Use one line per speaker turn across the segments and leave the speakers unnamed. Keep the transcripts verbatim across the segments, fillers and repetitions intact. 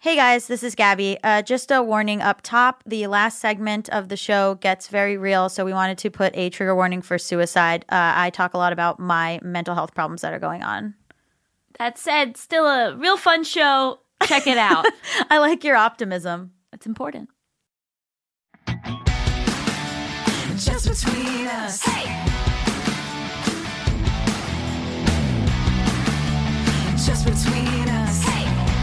Hey guys, this is Gabby. Uh, just a warning up top. The last segment of the show gets very real, so we wanted to put a trigger warning for suicide. Uh, I talk a lot about my mental health problems that are going on.
That said, still a real fun show. Check it out.
I like your optimism.
It's important.
Just between us. Hey! Just between us. Hey!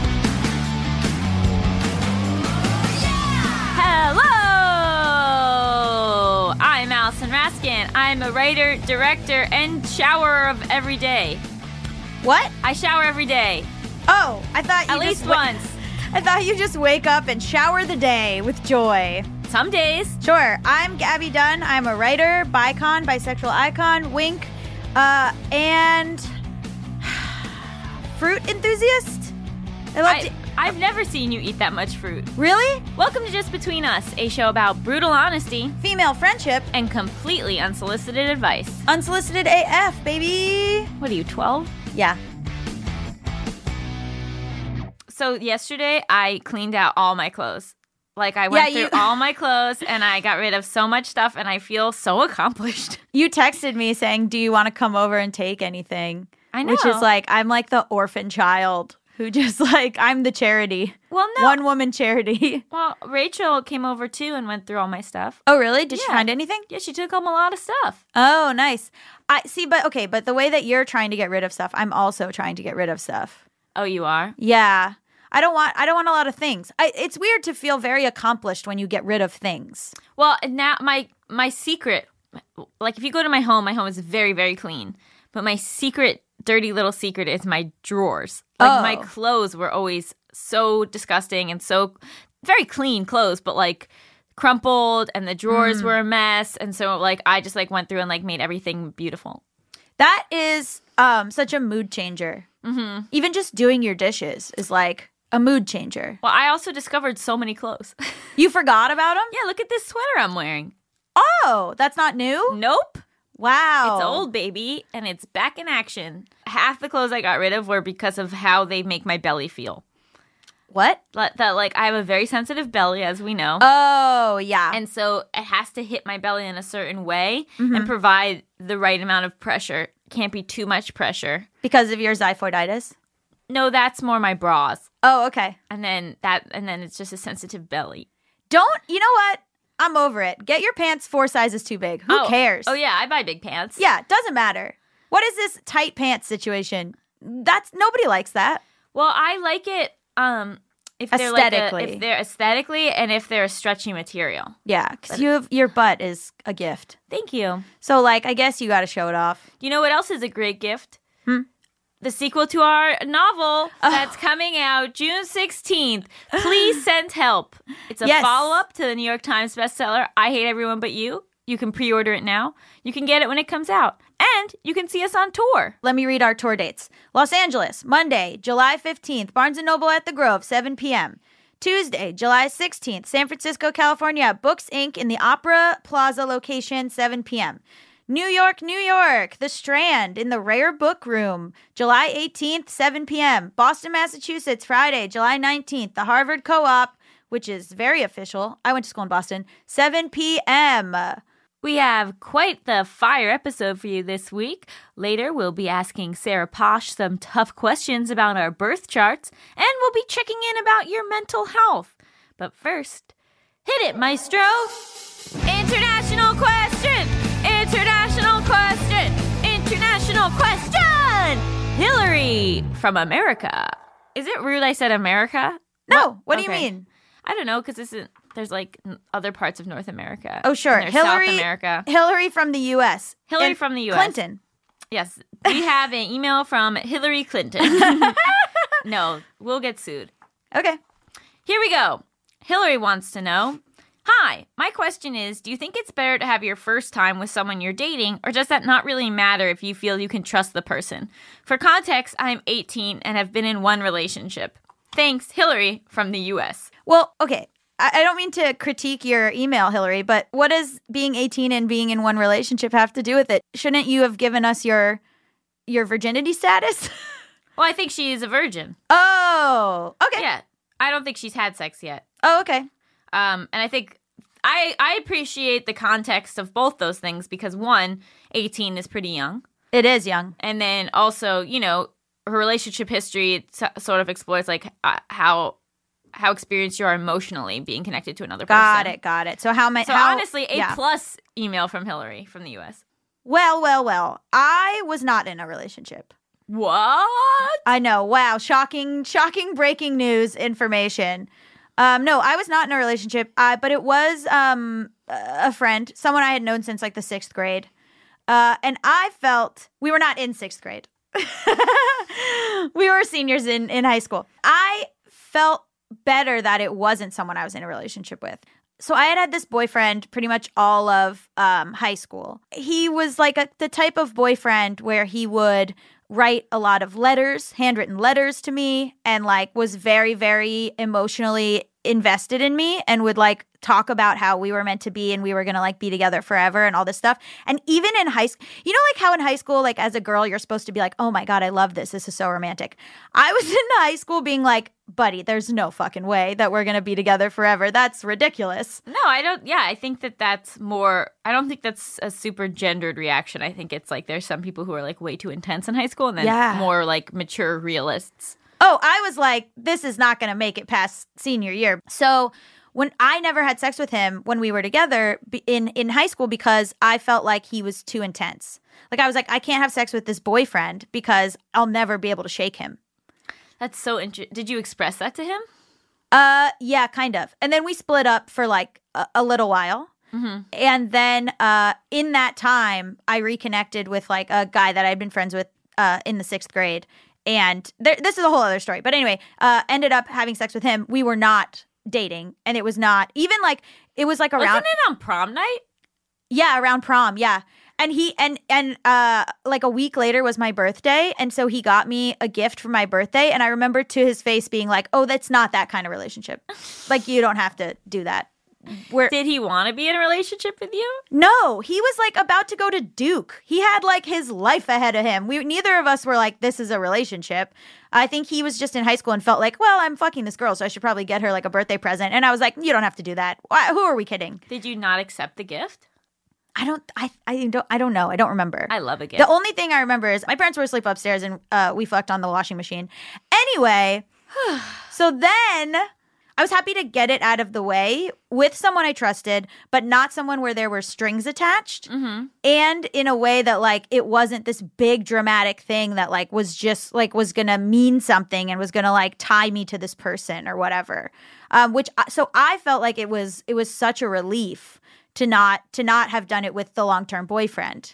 Hello! I'm Allison Raskin. I'm a writer, director, and showerer of every day.
What?
I shower every day.
Oh, I thought you
At
just
least
wa-
once.
I thought you just wake up and shower the day with joy.
Some days.
Sure. I'm Gabby Dunn. I'm a writer, bicon, bisexual icon, wink, uh, and fruit enthusiast. I love
I,
to-
I've never seen you eat that much fruit.
Really?
Welcome to Just Between Us, a show about brutal honesty
Female friendship.
and completely unsolicited advice.
Unsolicited A F, baby.
What are you, twelve?
Yeah.
So yesterday, I cleaned out all my clothes. Like, I went
Yeah,
through
you-
all my clothes, and I got rid of so much stuff, and I feel so accomplished.
You texted me saying, do you want to come over and take anything?
I know.
Which is like, I'm like the orphan child who just like, I'm the charity.
Well, no.
One woman charity.
Well, Rachel came over, too, and went through all my stuff.
Oh, really? Did she
Yeah.
find anything?
Yeah, she took home a lot of stuff.
Oh, nice. I see, but okay, but the way that you're trying to get rid of stuff, I'm also trying to get rid of stuff.
Oh, you are?
Yeah. I don't want I don't want a lot of things. I, it's weird to feel very accomplished when you get rid of things.
Well, now my my secret, like if you go to my home, my home is very, very clean. But my secret, dirty little secret is my drawers. Like
Oh.
my clothes were always so disgusting and so very clean clothes, but like crumpled and the drawers
Mm.
were a mess. And so like I just like went through and like made everything beautiful.
That is um such a mood changer. Mm-hmm. Even just doing your dishes is like a mood changer.
Well, I also discovered so many clothes.
You forgot about them?
Yeah, look at this sweater I'm wearing.
Oh, that's not new?
Nope.
Wow.
It's old, baby, and it's back in action. Half the clothes I got rid of were because of how they make my belly feel.
What?
Like, that, like, I have a very sensitive belly, as we know.
Oh, yeah.
And so it has to hit my belly in a certain way and provide the right amount of pressure. Can't be too much pressure.
Because of your xiphoiditis?
No, that's more my bras.
Oh, okay.
And then that, and then it's just a sensitive belly.
Don't, you know what? I'm over it. Get your pants four sizes too big. Who
Oh.
cares?
Oh, yeah, I buy big pants.
Yeah, it doesn't matter. What is this tight pants situation? That's nobody likes that.
Well, I like it um, if they're like a,
Aesthetically.
if they're aesthetically and if they're a stretchy material.
Yeah, because you have your butt is a gift.
Thank you.
So, like, I guess you got to show it off.
You know what else is a great gift? Hmm? The sequel to our novel that's coming out June sixteenth. Please send help. It's a
Yes.
follow-up to the New York Times bestseller, I Hate Everyone But You. You can pre-order it now. You can get it when it comes out. And you can see us on tour.
Let me read our tour dates. Los Angeles, Monday, July fifteenth, Barnes and Noble at the Grove, seven p.m. Tuesday, July sixteenth, San Francisco, California, Books Incorporated in the Opera Plaza location, seven p.m. New York, New York, The Strand in the Rare Book Room, July eighteenth, seven p.m. Boston, Massachusetts, Friday, July nineteenth, the Harvard Co-op, which is very official. I went to school in Boston, seven p.m.
We have quite the fire episode for you this week. Later, we'll be asking Sarah Posh some tough questions about our birth charts, and we'll be checking in about your mental health. But first, hit it, maestro! International question! International question! International question! Hillary from America. Is it rude I said America?
No, what do
Okay.
you mean?
I don't know, because isn't there's like n- other parts of North America.
Oh, sure.
And there's
Hillary,
South America.
Hillary from the U S
Hillary
And
from the U S
Clinton.
Yes, we have an email from Hillary Clinton. No, we'll get sued.
Okay.
Here we go. Hillary wants to know, hi, my question is, do you think it's better to have your first time with someone you're dating, or does that not really matter if you feel you can trust the person? For context, I'm eighteen and have been in one relationship. Thanks, Hillary from the U S.
Well, okay. I, I don't mean to critique your email, Hillary, but what does being eighteen and being in one relationship have to do with it? Shouldn't you have given us your your virginity status?
Well, I think she is a virgin.
Oh, okay.
Yeah. I don't think she's had sex yet.
Oh, okay.
Um, and I think I I appreciate the context of both those things because one, eighteen is pretty young.
It is young.
And then also, you know, her relationship history it so- sort of explores like uh, how how experienced you are emotionally being connected to another person.
Got it, got it. So how many?
So
how,
honestly, a
yeah.
plus email from Hillary from the U S.
Well, well, well. I was not in a relationship.
What?
I know. Wow. Shocking, shocking breaking news information. Um, no, I was not in a relationship, uh, but it was um, a friend, someone I had known since like the sixth grade. Uh, and I felt we were not in sixth grade. We were seniors in, in high school. I felt better that it wasn't someone I was in a relationship with. So I had had this boyfriend pretty much all of um, high school. He was like a, the type of boyfriend where he would write a lot of letters, handwritten letters to me, and like was very, very emotionally invested in me and would like talk about how we were meant to be and we were going to like be together forever and all this stuff. And even in high school, you know, like how in high school, like as a girl, you're supposed to be like, oh my God, I love this. This is so romantic. I was in high school being like, buddy, there's no fucking way that we're going to be together forever. That's ridiculous.
No, I don't. Yeah, I think that that's more, I don't think that's a super gendered reaction. I think it's like there's some people who are like way too intense in high school and then
Yeah.
more like mature realists.
Oh, I was like, this is not going to make it past senior year. So when I never had sex with him when we were together be- in, in high school because I felt like he was too intense. Like I was like, I can't have sex with this boyfriend because I'll never be able to shake him.
That's so interesting. Did you express that to him?
Uh, yeah, kind of. And then we split up for like a, a little while.
Mm-hmm.
And then uh, in that time, I reconnected with like a guy that I'd been friends with uh, in the sixth grade. And there, this is a whole other story. But anyway, uh, ended up having sex with him. We were not dating. And it was not even like, it was like around.
Wasn't it on prom night?
Yeah, around prom. Yeah. And he, and, and uh, like a week later was my birthday. And so he got me a gift for my birthday. And I remember to his face being like, oh, that's not that kind of relationship. Like, you don't have to do that. We're,
Did he want to be in a relationship with you?
No, he was like about to go to Duke. He had like his life ahead of him. We neither of us were like, this is a relationship. I think he was just in high school and felt like, well, I'm fucking this girl, so I should probably get her like a birthday present. And I was like, you don't have to do that. Why, who are we kidding?
Did you not accept the gift?
I don't. I. I don't. I don't know. I don't remember.
I love a gift.
The only thing I remember is my parents were asleep upstairs and uh, we fucked on the washing machine. Anyway, so then I was happy to get it out of the way with someone I trusted, but not someone where there were strings attached.
Mm-hmm.
And in a way that like it wasn't this big dramatic thing that like was just like was gonna mean something and was gonna like tie me to this person or whatever. Um, which so I felt like it was it was such a relief to not to not have done it with the long-term boyfriend.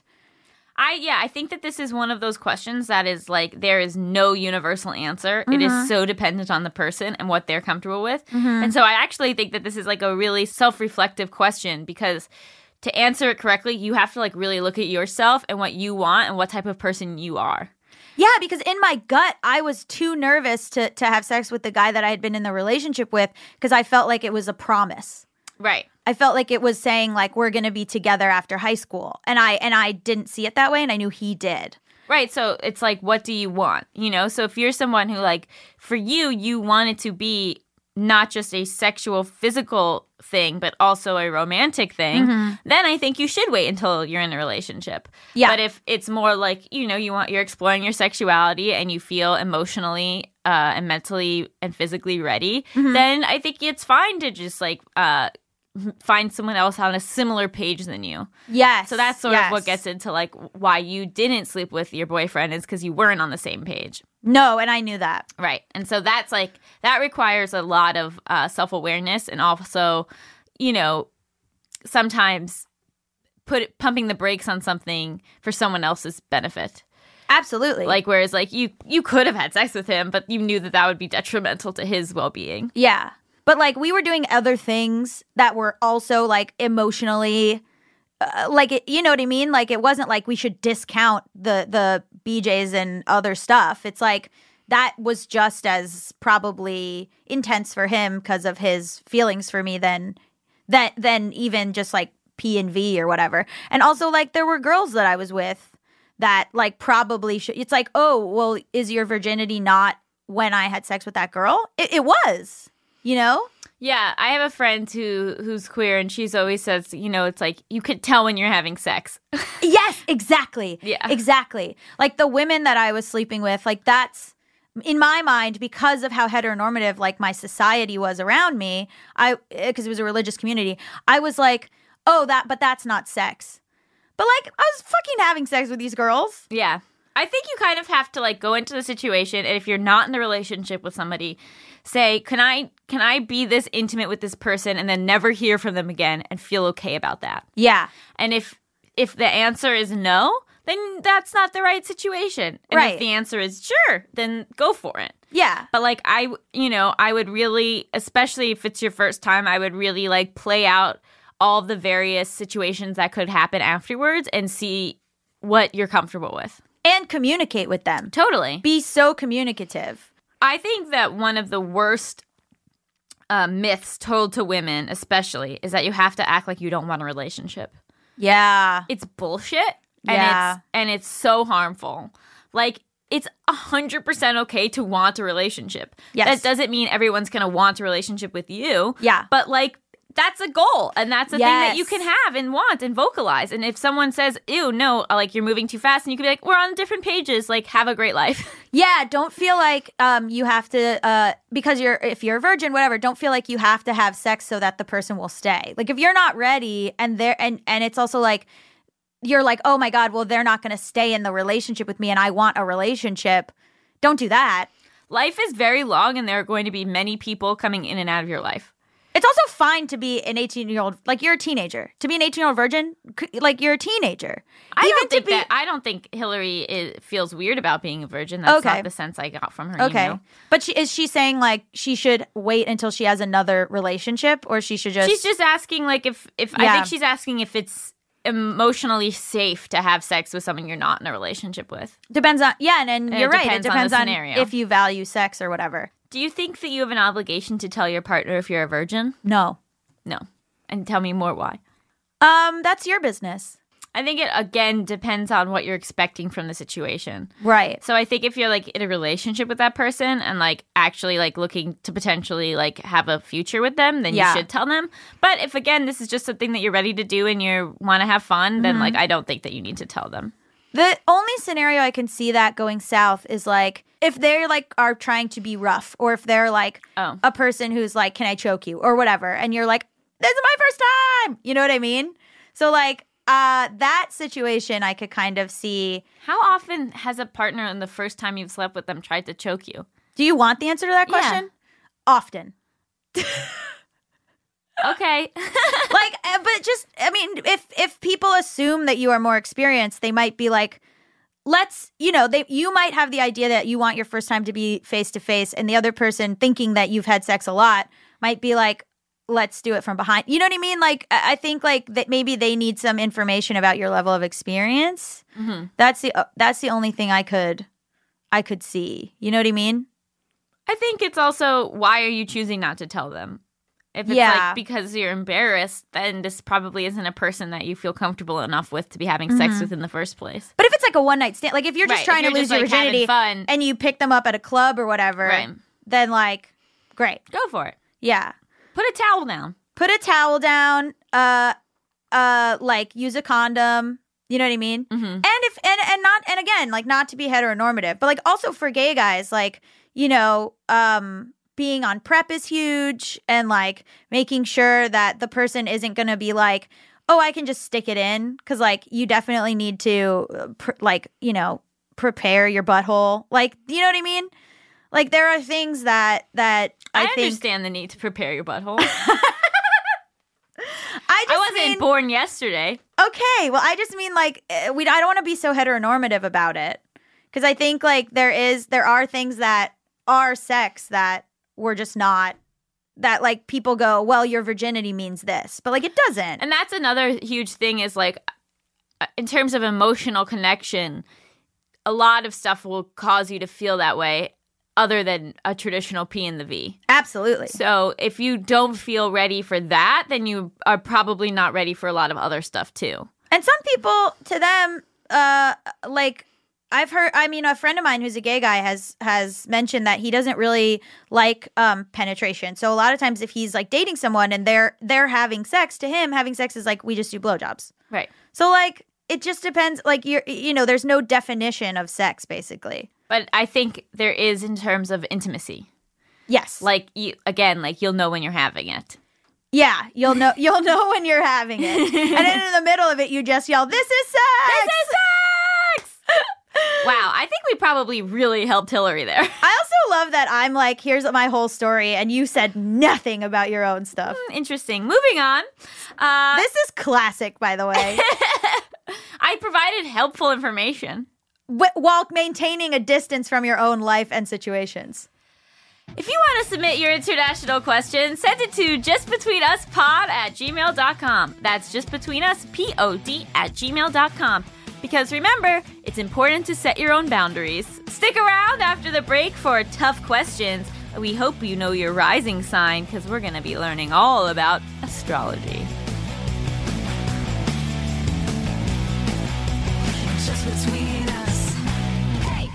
I yeah, I think that this is one of those questions that is like there is no universal answer.
Mm-hmm.
It is so dependent on the person and what they're comfortable with.
Mm-hmm.
And so I actually think that this is like a really self-reflective question because to answer it correctly, you have to like really look at yourself and what you want and what type of person you are.
Yeah, because in my gut, I was too nervous to to have sex with the guy that I had been in the relationship with because I felt like it was a promise.
Right.
I felt like it was saying like we're going to be together after high school. And I and I didn't see it that way and I knew he did.
Right. So it's like, what do you want? You know, so if you're someone who like, for you, you want it to be not just a sexual, physical thing, but also a romantic thing,
Mm-hmm.
then I think you should wait until you're in a relationship.
Yeah.
But if it's more like, you know, you want, you're exploring your sexuality and you feel emotionally uh, and mentally and physically ready,
Mm-hmm.
then I think it's fine to just like uh, find someone else on a similar page than you.
Yes.
So that's sort
yes.
of what gets into like why you didn't sleep with your boyfriend is because you weren't on the same page.
No, and I knew that.
Right. And so that's like, that requires a lot of uh, self-awareness and also, you know, sometimes put pumping the brakes on something for someone else's benefit.
Absolutely.
Like, whereas like you, you could have had sex with him, but you knew that that would be detrimental to his well-being.
Yeah. But like we were doing other things that were also like emotionally uh, like it, you know what I mean? Like it wasn't like we should discount the the B Js and other stuff. It's like that was just as probably intense for him because of his feelings for me than that than even just like P and V or whatever. And also like there were girls that I was with that like probably should. It's like, oh well, is your virginity not when I had sex with that girl? It, it was. you know?
Yeah, I have a friend who who's queer, and she's always says, you know, it's like you could tell when you're having sex.
Yes, exactly.
Yeah.
Exactly. Like the women that I was sleeping with, like that's, in my mind, because of how heteronormative like my society was around me, I because it was a religious community, I was like, oh, that, but that's not sex. But like, I was fucking having sex with these girls.
Yeah. I think you kind of have to like go into the situation, and if you're not in the relationship with somebody, say, can I can I be this intimate with this person and then never hear from them again and feel okay about that?
Yeah.
And if if the answer is no, then that's not the right situation. And
Right.
if the answer is sure, then go for it.
Yeah.
But like I, you know, I would really, especially if it's your first time, I would really like play out all the various situations that could happen afterwards and see what you're comfortable with.
And communicate with them.
Totally.
Be so communicative.
I think that one of the worst uh, myths told to women, especially, is that you have to act like you don't want a relationship.
Yeah.
It's bullshit, and
Yeah.
it's and it's so harmful. Like, it's a hundred percent okay to want a relationship.
Yes.
That doesn't mean everyone's gonna want a relationship with you.
Yeah.
But like, that's a goal, and that's a thing that you
Yes.
can have and want and vocalize. And if someone says, ew, no, like you're moving too fast, and you can be like, we're on different pages, like have a great life.
Yeah, don't feel like um you have to uh because you're if you're a virgin, whatever, don't feel like you have to have sex so that the person will stay. Like if you're not ready and they're and and it's also like you're like, "Oh my God, well they're not going to stay in the relationship with me and I want a relationship." Don't do that.
Life is very long, and there are going to be many people coming in and out of your life.
It's also fine to be an eighteen-year-old, like you're a teenager. To be an eighteen-year-old virgin, c- like you're a teenager.
I
Even
don't
to
think
be
that. I don't think Hillary is, feels weird about being a virgin. That's
Okay.
not the sense I got from her
Okay.
email.
But she is she saying like she should wait until she has another relationship, or she should just
She's just asking, like, if if I
Yeah.
think she's asking if it's emotionally safe to have sex with someone you're not in a relationship with.
depends on yeah, and, and
And
you're
it
right. It
depends on
depends
the
on,
scenario.
if you value sex or whatever.
Do you think that you have an obligation to tell your partner if you're a virgin?
No.
No. And tell me more why.
Um, that's your business.
I think it, again, depends on what you're expecting from the situation.
Right.
So I think if you're, like, in a relationship with that person and, like, actually, like, looking to potentially, like, have a future with them, then
Yeah.
you should tell them. But if, again, this is just something that you're ready to do and you want to have fun, then, like, I don't think that you need to tell them.
The only scenario I can see that going south is like if they're like are trying to be rough, or if they're like
Oh.
a person who's like, "Can I choke you?" or whatever, and you're like, "This is my first time." You know what I mean? So like uh that situation I could kind of see.
How often has a partner in the first time you've slept with them tried to choke you?
Do you want the answer to that
Yeah.
question? Often.
Okay.
Like uh, but just I mean if if people assume that you are more experienced, they might be like, let's, you know, they you might have the idea that you want your first time to be face to face, and the other person thinking that you've had sex a lot might be like, let's do it from behind. You know what I mean? Like I I think like that maybe they need some information about your level of experience.
Mm-hmm.
That's the uh, that's the only thing I could I could see. You know what I mean?
I think it's also, why are you choosing not to tell them? If it's
Yeah.
like because you're embarrassed, then this probably isn't a person that you feel comfortable enough with to be having sex with in the first place.
But if it's like a one night stand, like if you're just
Right,
trying
if
to
you're
lose
just,
your
like, having
virginity
fun.
and you pick them up at a club or whatever,
Right.
then like great.
Go for it.
Yeah.
Put a towel down.
Put a towel down, uh uh like use a condom, you know what I mean?
Mhm.
And if and and not and again, like not to be heteronormative, but like also for gay guys, like, you know, um being on PrEP is huge, and like making sure that the person isn't going to be like, "Oh, I can just stick it in," cuz like you definitely need to uh, pr- like, you know, prepare your butthole. Like, you know what I mean? Like there are things that that
I,
I, think
understand the need to prepare your butthole.
I just
I wasn't
mean,
born yesterday.
Okay, well, I just mean like eh, we. I don't want to be so heteronormative about it, because I think like there is there are things that are sex that we're just not, that like people go, well, your virginity means this, but like it doesn't.
And that's another huge thing is like, uh, in terms of emotional connection, a lot of stuff will cause you to feel that way other than a traditional P in the V.
Absolutely.
So if you don't feel ready for that, then you are probably not ready for a lot of other stuff too.
And some people, to them, uh, like I've heard, I mean, a friend of mine who's a gay guy has has mentioned that he doesn't really like um, penetration. So a lot of times if he's like dating someone and they're they're having sex, to him, having sex is like, we just do blowjobs.
Right.
So like, it just depends. Like, you're, you know, there's no definition of sex, basically.
But I think there is in terms of intimacy.
Yes.
Like, you again, like you'll know when you're having it.
Yeah, you'll know you'll know when you're having it. And then in the middle of it, you just yell, "This is sex!
This is sex!" Wow, I think we probably really helped Hillary there.
I also love that I'm like, here's my whole story, and you said nothing about your own stuff.
Interesting. Moving on. Uh,
This is classic, by the way.
I provided helpful information.
Wh- while maintaining a distance from your own life and situations.
If you want to submit your international question, send it to justbetweenuspod at gmail dot com. That's justbetweenuspod at gmail dot com. Because remember, it's important to set your own boundaries. Stick around after the break for tough questions. We hope you know your rising sign, because we're going to be learning all about astrology.
Just between us. Hey.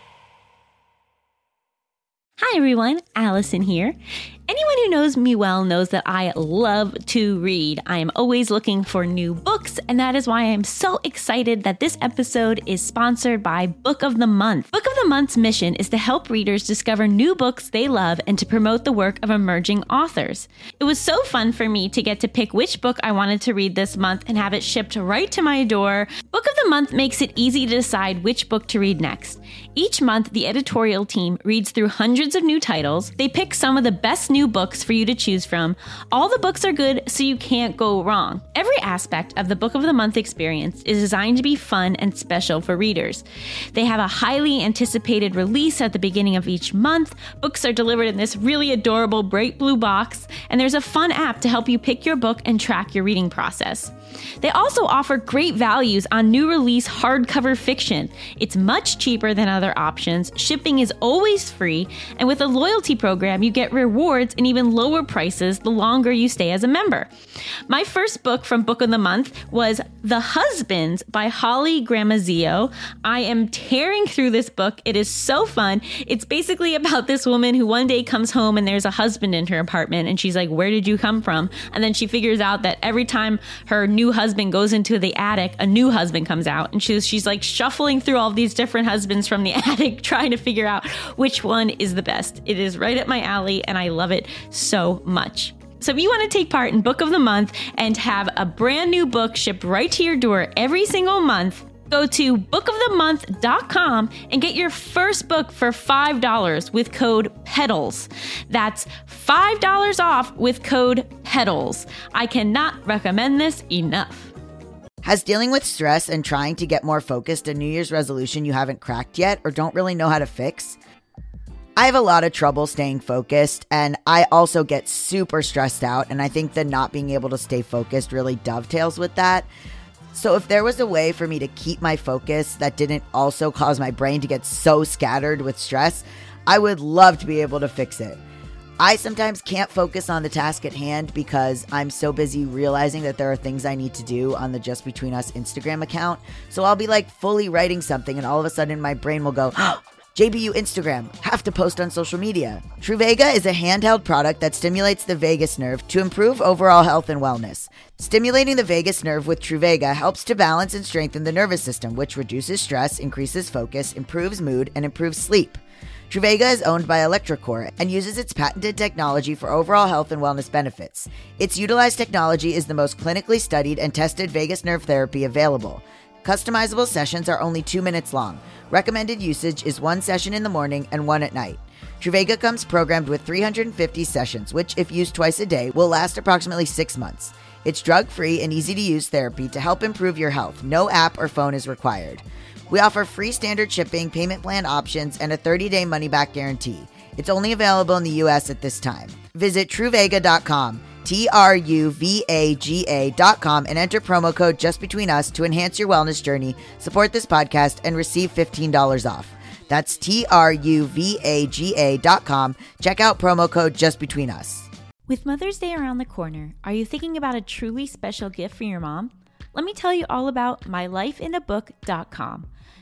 Hi everyone, Allison here. Anyone who knows me well knows that I love to read. I am always looking for new books, and that is why I am so excited that this episode is sponsored by Book of the Month. Book of the Month's mission is to help readers discover new books they love and to promote the work of emerging authors. It was so fun for me to get to pick which book I wanted to read this month and have it shipped right to my door. Book of the Month makes it easy to decide which book to read next. Each month, the editorial team reads through hundreds of new titles. They pick some of the best new books for you to choose from. All the books are good, so you can't go wrong. Every aspect of the Book of the Month experience is designed to be fun and special for readers. They have a highly anticipated release at the beginning of each month. Books are delivered in this really adorable bright blue box, and there's a fun app to help you pick your book and track your reading process. They also offer great values on new release hardcover fiction. It's much cheaper than other options, shipping is always free, and with a loyalty program, you get rewards and even lower prices the longer you stay as a member. My first book from Book of the Month was The Husbands by Holly Gramazio. I am tearing through this book. It is so fun. It's basically about this woman who one day comes home and there's a husband in her apartment, and she's like, "Where did you come from?" And then she figures out that every time her new husband goes into the attic, a new husband comes out, and she's she's like shuffling through all these different husbands from the attic, trying to figure out which one is the best. It is right up my alley, and I love it so much. So if you want to take part in Book of the Month and have a brand new book shipped right to your door every single month, go to book of the month dot com and get your first book for five dollars with code PEDALS. That's five dollars off with code PEDALS. I cannot recommend this enough.
Has dealing with stress and trying to get more focused a New Year's resolution you haven't cracked yet or don't really know how to fix? I have a lot of trouble staying focused, and I also get super stressed out, and I think that not being able to stay focused really dovetails with that. So if there was a way for me to keep my focus that didn't also cause my brain to get so scattered with stress, I would love to be able to fix it. I sometimes can't focus on the task at hand because I'm so busy realizing that there are things I need to do on the Just Between Us Instagram account. So I'll be like fully writing something, and all of a sudden my brain will go, oh, J B U Instagram, have to post on social media. Truvaga is a handheld product that stimulates the vagus nerve to improve overall health and wellness. Stimulating the vagus nerve with Truvaga helps to balance and strengthen the nervous system, which reduces stress, increases focus, improves mood, and improves sleep. Truvaga is owned by electroCore and uses its patented technology for overall health and wellness benefits. Its utilized technology is the most clinically studied and tested vagus nerve therapy available. Customizable sessions are only two minutes long. Recommended usage is one session in the morning and one at night. Truvaga comes programmed with three hundred fifty sessions, which, if used twice a day, will last approximately six months. It's drug-free and easy-to-use therapy to help improve your health. No app or phone is required. We offer free standard shipping, payment plan options, and a thirty-day money-back guarantee. It's only available in the U S at this time. Visit Truvaga dot com. T R U V A G A dot com and enter promo code JustBetweenUs to enhance your wellness journey, support this podcast, and receive fifteen dollars off. That's T R U V A G A dot com. Check out promo code JustBetweenUs.
With Mother's Day around the corner, are you thinking about a truly special gift for your mom? Let me tell you all about my life in a book dot com.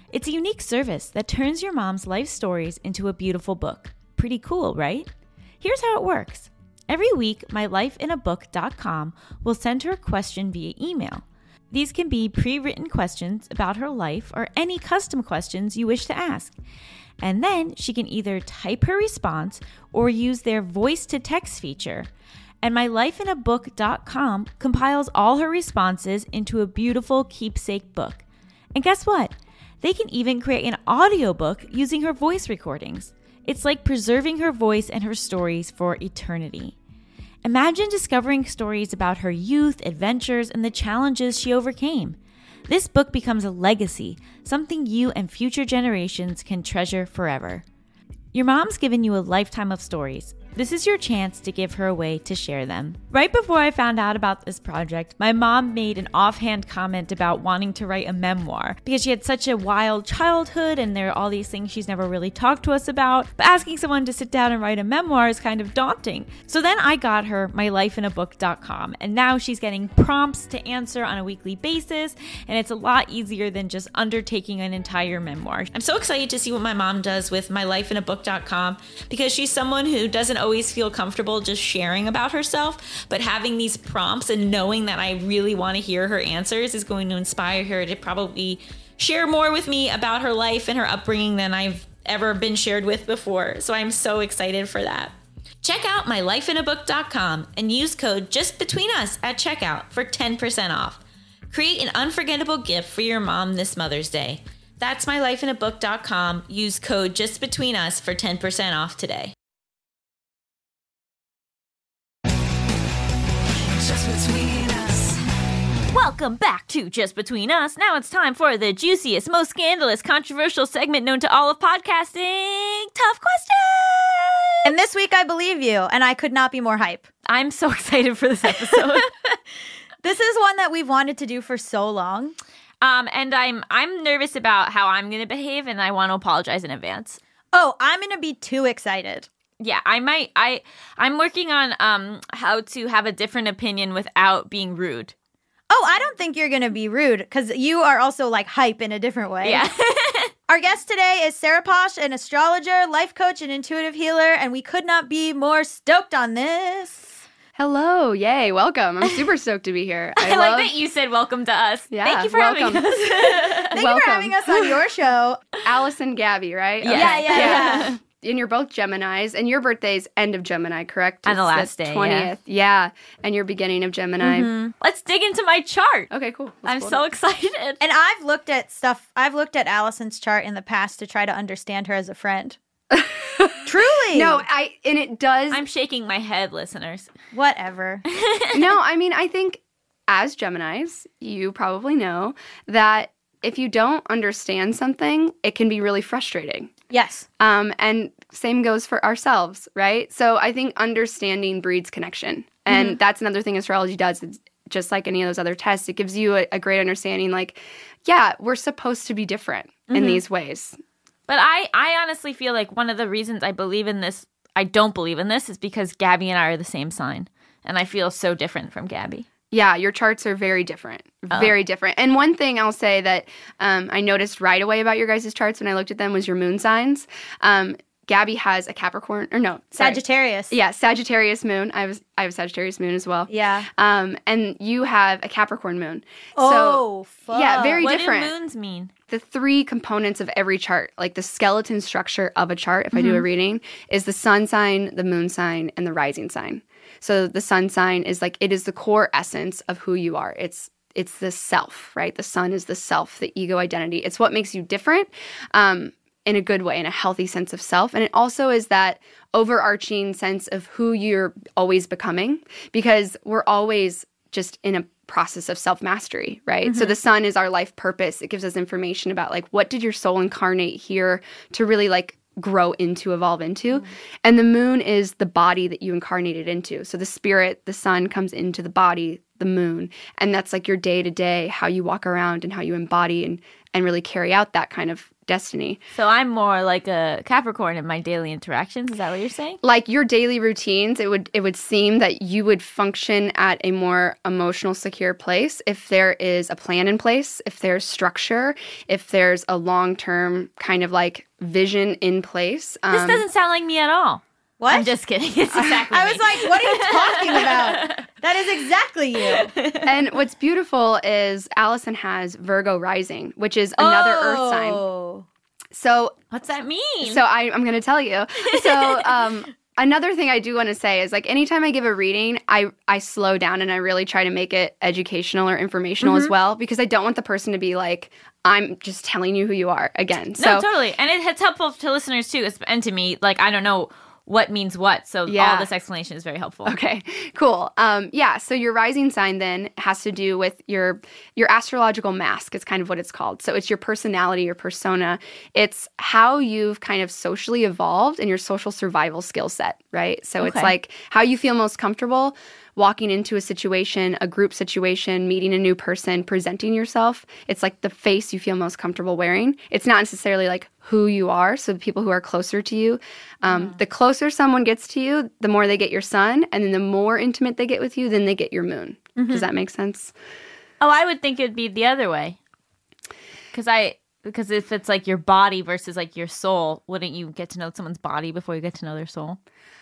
It's a unique service that turns your mom's life stories into a beautiful book. Pretty cool, right? Here's how it works. Every week, my life in a book dot com will send her a question via email. These can be pre-written questions about her life or any custom questions you wish to ask. And then she can either type her response or use their voice-to-text feature. And my life in a book dot com compiles all her responses into a beautiful keepsake book. And guess what? They can even create an audiobook using her voice recordings. It's like preserving her voice and her stories for eternity. Imagine discovering stories about her youth, adventures, and the challenges she overcame. This book becomes a legacy, something you and future generations can treasure forever. Your mom's given you a lifetime of stories. This is your chance to give her a way to share them. Right before I found out about this project, my mom made an offhand comment about wanting to write a memoir because she had such a wild childhood and there are all these things she's never really talked to us about. But asking someone to sit down and write a memoir is kind of daunting. So then I got her my life in a book dot com, and now she's getting prompts to answer on a weekly basis, and it's a lot easier than just undertaking an entire memoir. I'm so excited to see what my mom does with my life in a book dot com because she's someone who doesn't always feel comfortable just sharing about herself, but having these prompts and knowing that I really want to hear her answers is going to inspire her to probably share more with me about her life and her upbringing than I've ever been shared with before. So I'm so excited for that. Check out my life in a book dot com and use code JUSTBETWEENUS at checkout for ten percent off. Create an unforgettable gift for your mom this Mother's Day. That's my life in a book dot com. Use code JUSTBETWEENUS for ten percent off today.
Just between us.
Welcome back to Just Between Us. Now it's time for the juiciest, most scandalous, controversial segment known to all of podcasting, Tough Questions!
And this week I believe you, and I could not be more hype.
I'm so excited for this episode.
This is one that we've wanted to do for so long.
um, and I'm I'm nervous about how I'm going to behave, and I want to apologize in advance.
Oh, I'm going to be too excited.
Yeah, I might. I I'm working on um how to have a different opinion without being rude.
Oh, I don't think you're going to be rude because you are also like hype in a different way.
Yeah.
Our guest today is Sarah Posh, an astrologer, life coach, and intuitive healer, and we could not be more stoked on this.
Hello, yay, welcome. I'm super stoked to be here. I,
I
love,
like that you said welcome to us.
Yeah,
Thank you for
welcome.
having us.
Thank you for having us on your show.
Alice and Gabby, right?
Yeah.
Yeah, yeah, yeah.
And you're both Geminis, and your birthday's end of Gemini, correct?
On the
It's
last day, yeah.
twentieth. Yeah, and you're beginning of Gemini.
Let's dig into my chart.
Okay, cool. Let's
I'm
pull it
so
up.
excited.
And I've looked at stuff, I've looked at Allison's chart in the past to try to understand her as a friend. Truly.
No, I and it does.
I'm shaking my head, listeners.
Whatever.
no, I mean, I think as Geminis, you probably know that if you don't understand something, it can be really frustrating.
Yes.
Um, and same goes for ourselves, right? So I think understanding breeds connection. And
Mm-hmm.
that's another thing astrology does. It's just like any of those other tests. It gives you a, a great understanding, like, yeah, we're supposed to be different in
Mm-hmm.
these ways.
But I, I honestly feel like one of the reasons I believe in this, I don't believe in this, is because Gabby and I are the same sign. And I feel so different from Gabby.
Yeah, your charts are very different.
Oh.
Very different. And one thing I'll say that um, I noticed right away about your guys' charts when I looked at them was your moon signs. Um, Gabby has a Capricorn, or no, sorry.
Sagittarius.
Yeah, Sagittarius moon. I was I have a Sagittarius moon as well.
Yeah.
Um, and you have a Capricorn moon.
Oh, fuck.
yeah, very
What
different.
do moons mean?
The three components of every chart, like the skeleton structure of a chart, if I do a reading, is the sun sign, the moon sign, and the rising sign. So the sun sign is like, it is the core essence of who you are. It's it's the self, right? The sun is the self, the ego identity. It's what makes you different um, in a good way, in a healthy sense of self. And it also is that overarching sense of who you're always becoming, because we're always just in a process of self-mastery, right? So the sun is our life purpose. It gives us information about like, what did your soul incarnate here to really like grow into, evolve into? And the moon is the body that you incarnated into. So the spirit, the sun comes into the body, the moon. And that's like your day to day, how you walk around and how you embody and, and really carry out that kind of destiny.
So I'm more like a Capricorn in my daily interactions. Is that what you're saying?
Like your daily routines, it would it would seem that you would function at a more emotional, secure place if there is a plan in place, if there's structure, if there's a long-term kind of like vision in place. Um,
This doesn't sound like me at all.
What?
I'm just kidding. It's exactly
I
me.
was like, what are you talking about? That is exactly you.
and what's beautiful is Allison has Virgo rising, which is another earth sign.
Oh.
So
What's that mean?
So I, I'm going to tell you. So um, another thing I do want to say is like anytime I give a reading, I, I slow down and I really try to make it educational or informational
Mm-hmm.
as well, because I don't want the person to be like, I'm just telling you who you are again. So
no, totally. And it, it's helpful to listeners too, and to me. Like, I don't know what means what. So
Yeah.
all this explanation is very helpful.
Okay, cool. Um, yeah, so your rising sign then has to do with your your astrological mask. It's kind of what it's called. So it's your personality, your persona. It's how you've kind of socially evolved and your social survival skill set, right? So it's
Okay.
like how you feel most comfortable walking into a situation, a group situation, meeting a new person, presenting yourself. It's like the face you feel most comfortable wearing. It's not necessarily like who you are. So the people who are closer to you, um, the closer someone gets to you, the more they get your sun. And then the more intimate they get with you, then they get your moon. Does that make sense?
Oh, I would think it'd be the other way. Because I, because if it's like your body versus like your soul, wouldn't you get to know someone's body before you get to know their soul?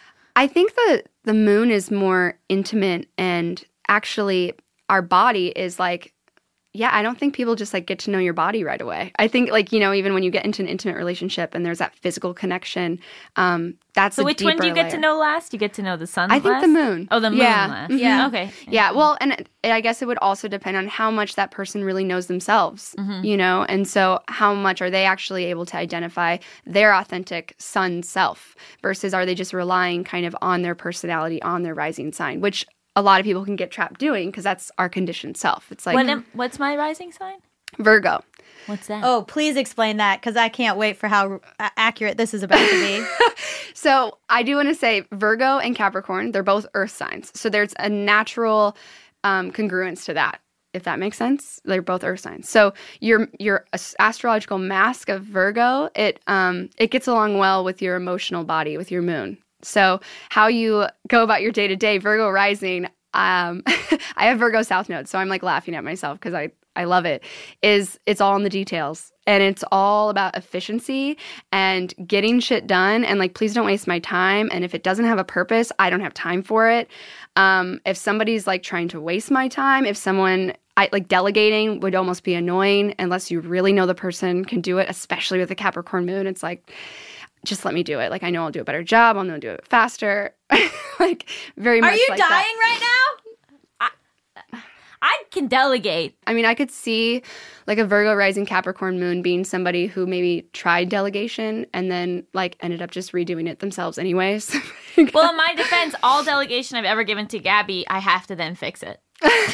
I think the the moon is more intimate, and actually our body is like, yeah, I don't think people just like get to know your body right away. I think like, you know, even when you get into an intimate relationship and there's that physical connection, um, that's
So
a
which one do you
deeper
get to
layer.
know last? You get to know the sun
I think
last?
the moon.
Oh, the moon
Yeah.
last.
Mhm.
Yeah.
Okay.
Yeah, well, and it- I guess it would also depend on how much that person really knows themselves, you know, and so how much are they actually able to identify their authentic sun self versus are they just relying kind of on their personality, on their rising sign, which a lot of people can get trapped doing because that's our conditioned self. It's like
What am, what's my rising sign?
Virgo.
What's that?
Oh, please explain that because I can't wait for how uh, accurate this is about to be.
So I do want to say Virgo and Capricorn, they're both earth signs. So there's a natural um, congruence to that, if that makes sense. They're both earth signs. So your your as- astrological mask of Virgo, it um, it gets along well with your emotional body, with your moon. So how you go about your day-to-day, Virgo rising, um, I have Virgo South Node, so I'm like laughing at myself because I, I love it, is it's all in the details. And it's all about efficiency and getting shit done. And like, please don't waste my time. And if it doesn't have a purpose, I don't have time for it. Um, if somebody's like trying to waste my time, if someone, I like delegating would almost be annoying unless you really know the person can do it, especially with the Capricorn moon. It's like, just let me do it. Like, I know I'll do a better job. I'll know I'll do it faster. Like, very much
Are you
like
dying
that.
right now?
I can delegate.
I mean, I could see like a Virgo rising Capricorn moon being somebody who maybe tried delegation and then like ended up just redoing it themselves anyways.
Well, in my defense, all delegation I've ever given to Gabby, I have to then fix it.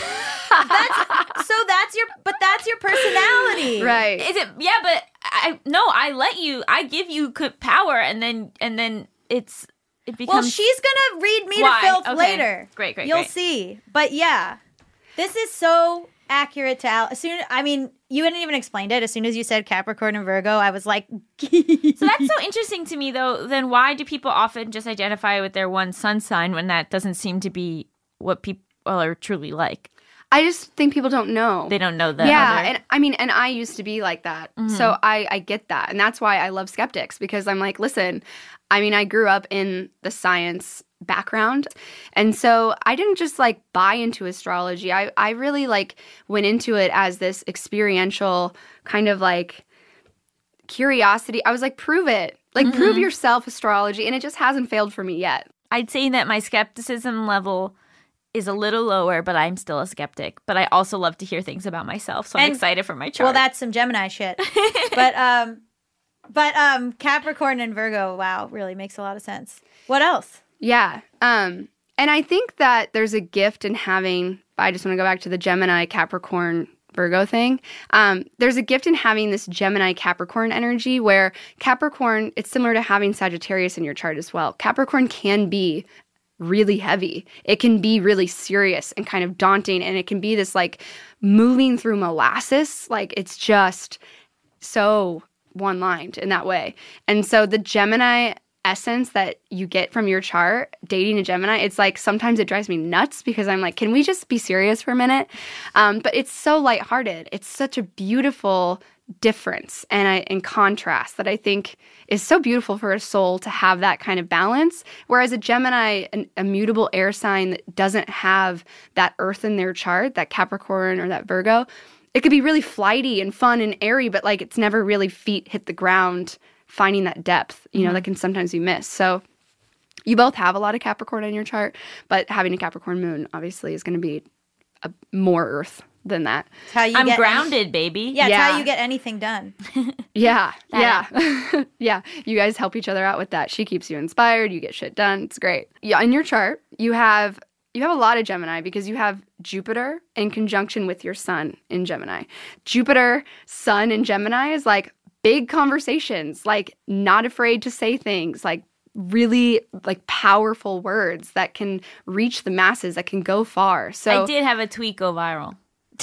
So that's your, but that's your personality.
Right.
Is it? Yeah, but I no. I let you. I give you c- power, and then and then it's it becomes.
Well, she's gonna read me
Why?
to filth
Okay.
later.
Great, great,
You'll
great.
see. But yeah, this is so accurate to Al. As soon, I mean, you hadn't even explained it. As soon as you said Capricorn and Virgo, I was like,
So that's so interesting to me, though. Then why do people often just identify with their one sun sign when that doesn't seem to be what people are truly like?
I just think people don't know.
They don't know the
yeah,
other.
and I mean, and I used to be like that, so I, I get that, and that's why I love skeptics, because I'm like, listen, I mean, I grew up in the science background, and so I didn't just like buy into astrology. I I really like went into it as this experiential kind of like curiosity. I was like, prove it, like prove yourself, astrology, and it just hasn't failed for me yet.
I'd say that my skepticism level is a little lower, but I'm still a skeptic. But I also love to hear things about myself, so I'm
And-
excited for my chart.
well, that's some Gemini shit. but um, but um, Capricorn and Virgo, wow, really makes a lot of sense. What else?
Yeah. Um, and I think that there's a gift in having, I just want to go back to the Gemini, Capricorn, Virgo thing. Um, there's a gift in having this Gemini, Capricorn energy where Capricorn, it's similar to having Sagittarius in your chart as well. Capricorn can be really heavy. It can be really serious and kind of daunting, and it can be this like moving through molasses. Like it's just so one-lined in that way. And so the Gemini essence that you get from your chart dating a Gemini, it's like sometimes it drives me nuts because I'm like, can we just be serious for a minute? Um, but it's so lighthearted. It's such a beautiful difference and I, and contrast that I think is so beautiful for a soul to have that kind of balance. Whereas a Gemini, an immutable air sign that doesn't have that earth in their chart, that Capricorn or that Virgo, it could be really flighty and fun and airy, but like it's never really feet hit the ground, finding that depth, you know, mm-hmm. that can sometimes be missed. So you both have a lot of Capricorn in your chart, but having a Capricorn moon obviously is going to be a, more earth than that.
It's how you
I'm
get
grounded,
any-
baby.
Yeah, it's
Yeah.
how you get anything done.
Yeah, yeah. Yeah, you guys help each other out with that. She keeps you inspired, you get shit done. It's great. Yeah, in your chart, you have you have a lot of Gemini because you have Jupiter in conjunction with your sun in Gemini. Jupiter, sun in Gemini is like big conversations, like not afraid to say things, like really like powerful words that can reach the masses, that can go far. So
I did have a tweet go viral.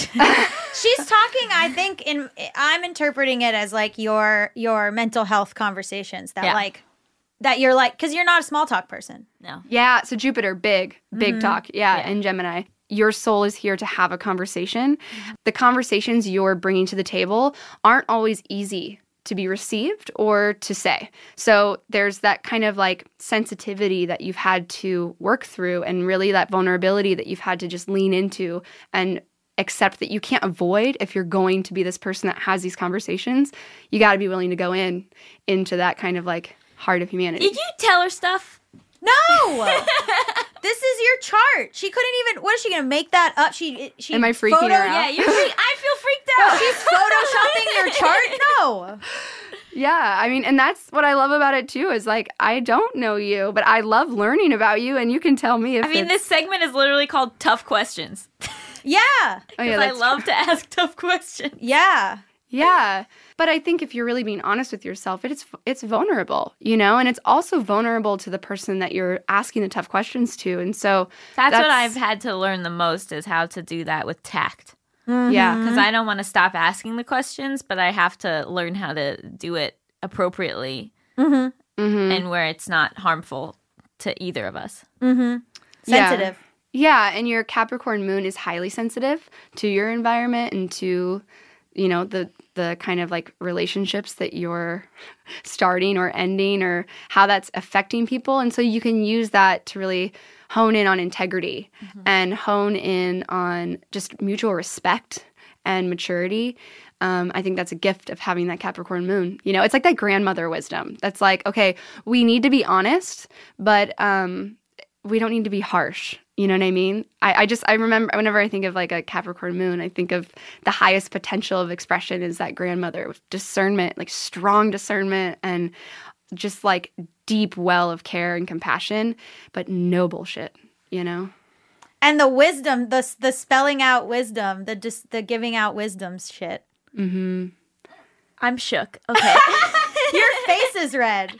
She's talking, I think, in I'm interpreting it as like your your mental health conversations that
Yeah.
like that you're like, because you're not a small talk person.
No.
yeah, so Jupiter, big, big
Mm-hmm.
talk. Yeah,
Yeah.
in Gemini. Your soul is here to have a conversation. The conversations you're bringing to the table aren't always easy to be received or to say. So there's that kind of like sensitivity that you've had to work through, and really that vulnerability that you've had to just lean into and accept that you can't avoid. If you're going to be this person that has these conversations, you got to be willing to go in into that kind of like heart of humanity.
Did you tell her stuff?
No, this is your chart. She couldn't even. What is she gonna make that up? She she.
Am I freaking
photo-
her out?
Yeah, you're free- I feel freaked out.
She's photoshopping your chart. No.
Yeah, I mean, and that's what I love about it too, is like, I don't know you, but I love learning about you, and you can tell me if
I mean,
it's-
this segment is literally called Tough Questions.
Yeah.
Oh, yeah,
Because I
that's
love to ask tough questions.
Yeah.
Yeah. But I think if you're really being honest with yourself, it's it's vulnerable, you know, and it's also vulnerable to the person that you're asking the tough questions to. And so
That's,
That's-
what I've had to learn the most, is how to do that with tact.
yeah.
Because I don't want to stop asking the questions, but I have to learn how to do it appropriately
Mhm.
and where it's not harmful to either of us.
Mm-hmm.
Yeah.
Sensitive.
Yeah, and your Capricorn moon is highly sensitive to your environment and to, you know, the the kind of like relationships that you're starting or ending, or how that's affecting people. And so you can use that to really hone in on integrity and hone in on just mutual respect and maturity. Um, I think that's a gift of having that Capricorn moon. You know, it's like that grandmother wisdom. That's like, okay, we need to be honest, but um, we don't need to be harsh. You know what I mean? I, I just, I remember whenever I think of like a Capricorn moon, I think of the highest potential of expression is that grandmother with discernment, like strong discernment and just like deep well of care and compassion, but no bullshit, you know?
And the wisdom, the the spelling out wisdom, the just the giving out wisdom shit.
Mm-hmm.
I'm shook. Okay.
Your face is red.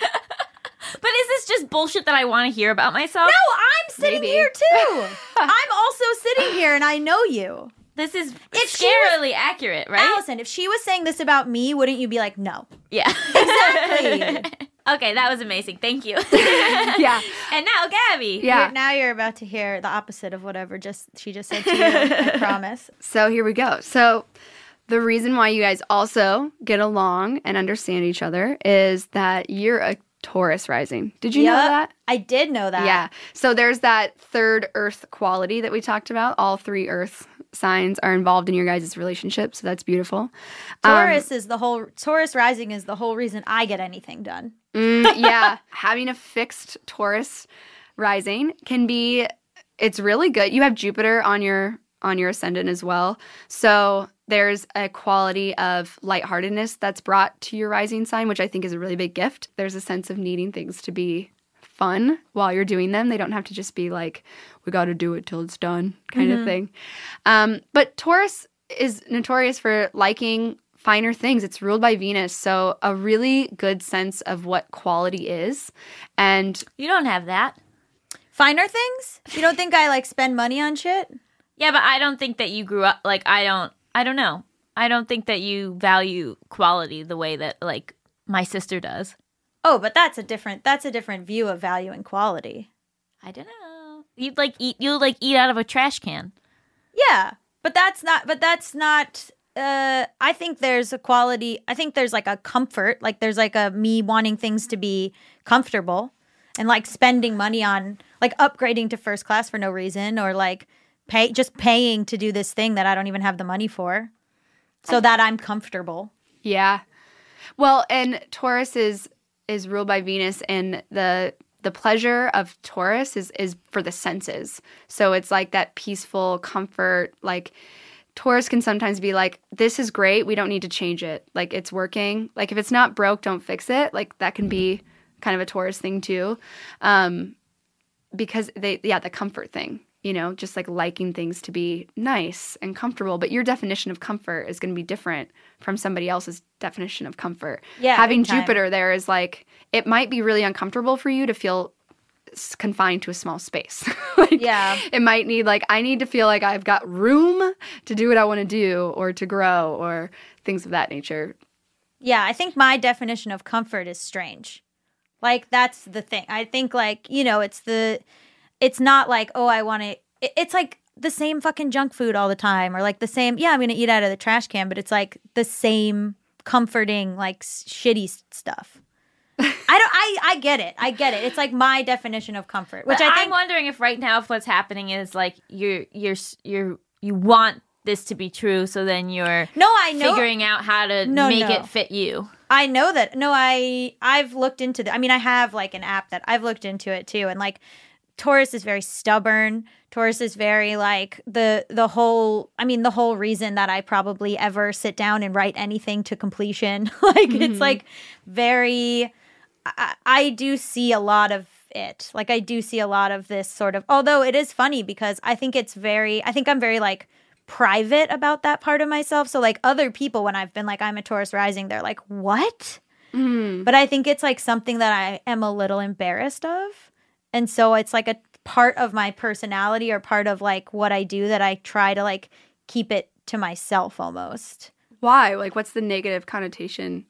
But is this just bullshit that I want to hear about myself?
No, I'm sitting
Maybe.
here too. I'm also sitting here, and I know you.
This is
If she was-
scarily accurate, right?
Allison, if she was saying this about me, wouldn't you be like, no?
Yeah.
Exactly.
Okay, that was amazing. Thank you.
Yeah.
And now, Gabby.
Yeah.
You're- now you're about to hear the opposite of whatever just she just said to you. I promise.
So here we go. So the reason why you guys also get along and understand each other is that you're a Taurus rising. Did you know
Yup,
that?
I did know that.
Yeah. So there's that third earth quality that we talked about. All three earth signs are involved in your guys' relationship. So that's beautiful. Um,
Taurus is the whole Taurus rising is the whole reason I get anything done.
mm, yeah. Having a fixed Taurus rising can be, it's really good. You have Jupiter on your on your ascendant as well. So there's a quality of lightheartedness that's brought to your rising sign, which I think is a really big gift. There's a sense of needing things to be fun while you're doing them. They don't have to just be like, we got to do it till it's done kind of thing. Um, but Taurus is notorious for liking finer things. It's ruled by Venus. So a really good sense of what quality is. And
You don't have that.
Finer things? You don't think I like spend money on shit?
Yeah, but I don't think that you grew up like I don't I don't know. I don't think that you value quality the way that like my sister does.
Oh, but that's a different that's a different view of value and quality.
I don't know. You'd like eat you'll like eat out of a trash can.
Yeah, but that's not but that's not uh I think there's a quality. I think there's like a comfort, like there's like a me wanting things to be comfortable and like spending money on like upgrading to first class for no reason or like pay just paying to do this thing that I don't even have the money for so that I'm comfortable.
Yeah. Well, and Taurus is is ruled by Venus, and the the pleasure of Taurus is is for the senses. So it's like that peaceful comfort. Like Taurus can sometimes be like, this is great, we don't need to change it. Like it's working. Like if it's not broke, don't fix it. Like that can be kind of a Taurus thing too. Um, because they yeah, the comfort thing. You know, just like liking things to be nice and comfortable. But your definition of comfort is going to be different from somebody else's definition of comfort.
Yeah,
Having
big time.
Jupiter there is like, it might be really uncomfortable for you to feel s- confined to a small space. like,
Yeah.
It might need like, I need to feel like I've got room to do what I want to do or to grow or things of that nature.
Yeah, I think my definition of comfort is strange. Like that's the thing. I think like, you know, it's the it's not like, oh, I want to it, it's like the same fucking junk food all the time or like the same, yeah, I'm going to eat out of the trash can, but it's like the same comforting like s- shitty s- stuff. I don't I I get it. I get it. It's like my definition of comfort, which
But
I
I'm
think
wondering if right now if what's happening is like you're you're you're you want this to be true, so then you're
No, I know
figuring out how to
No,
make
no.
it fit you.
I know that. No, I I've looked into the I mean, I have like an app that I've looked into it too, and like Taurus is very stubborn. Taurus is very like the the whole I mean the whole reason that I probably ever sit down and write anything to completion. like
Mm-hmm.
it's like very I, I do see a lot of it. Like I do see a lot of this sort of although it is funny because I think it's very I think I'm very like private about that part of myself. So like other people when I've been like I'm a Taurus rising, they're like, "What?"
Mm.
But I think it's like something that I am a little embarrassed of. And so it's like a part of my personality or part of like what I do that I try to like keep it to myself almost.
Why? Like what's the negative connotation?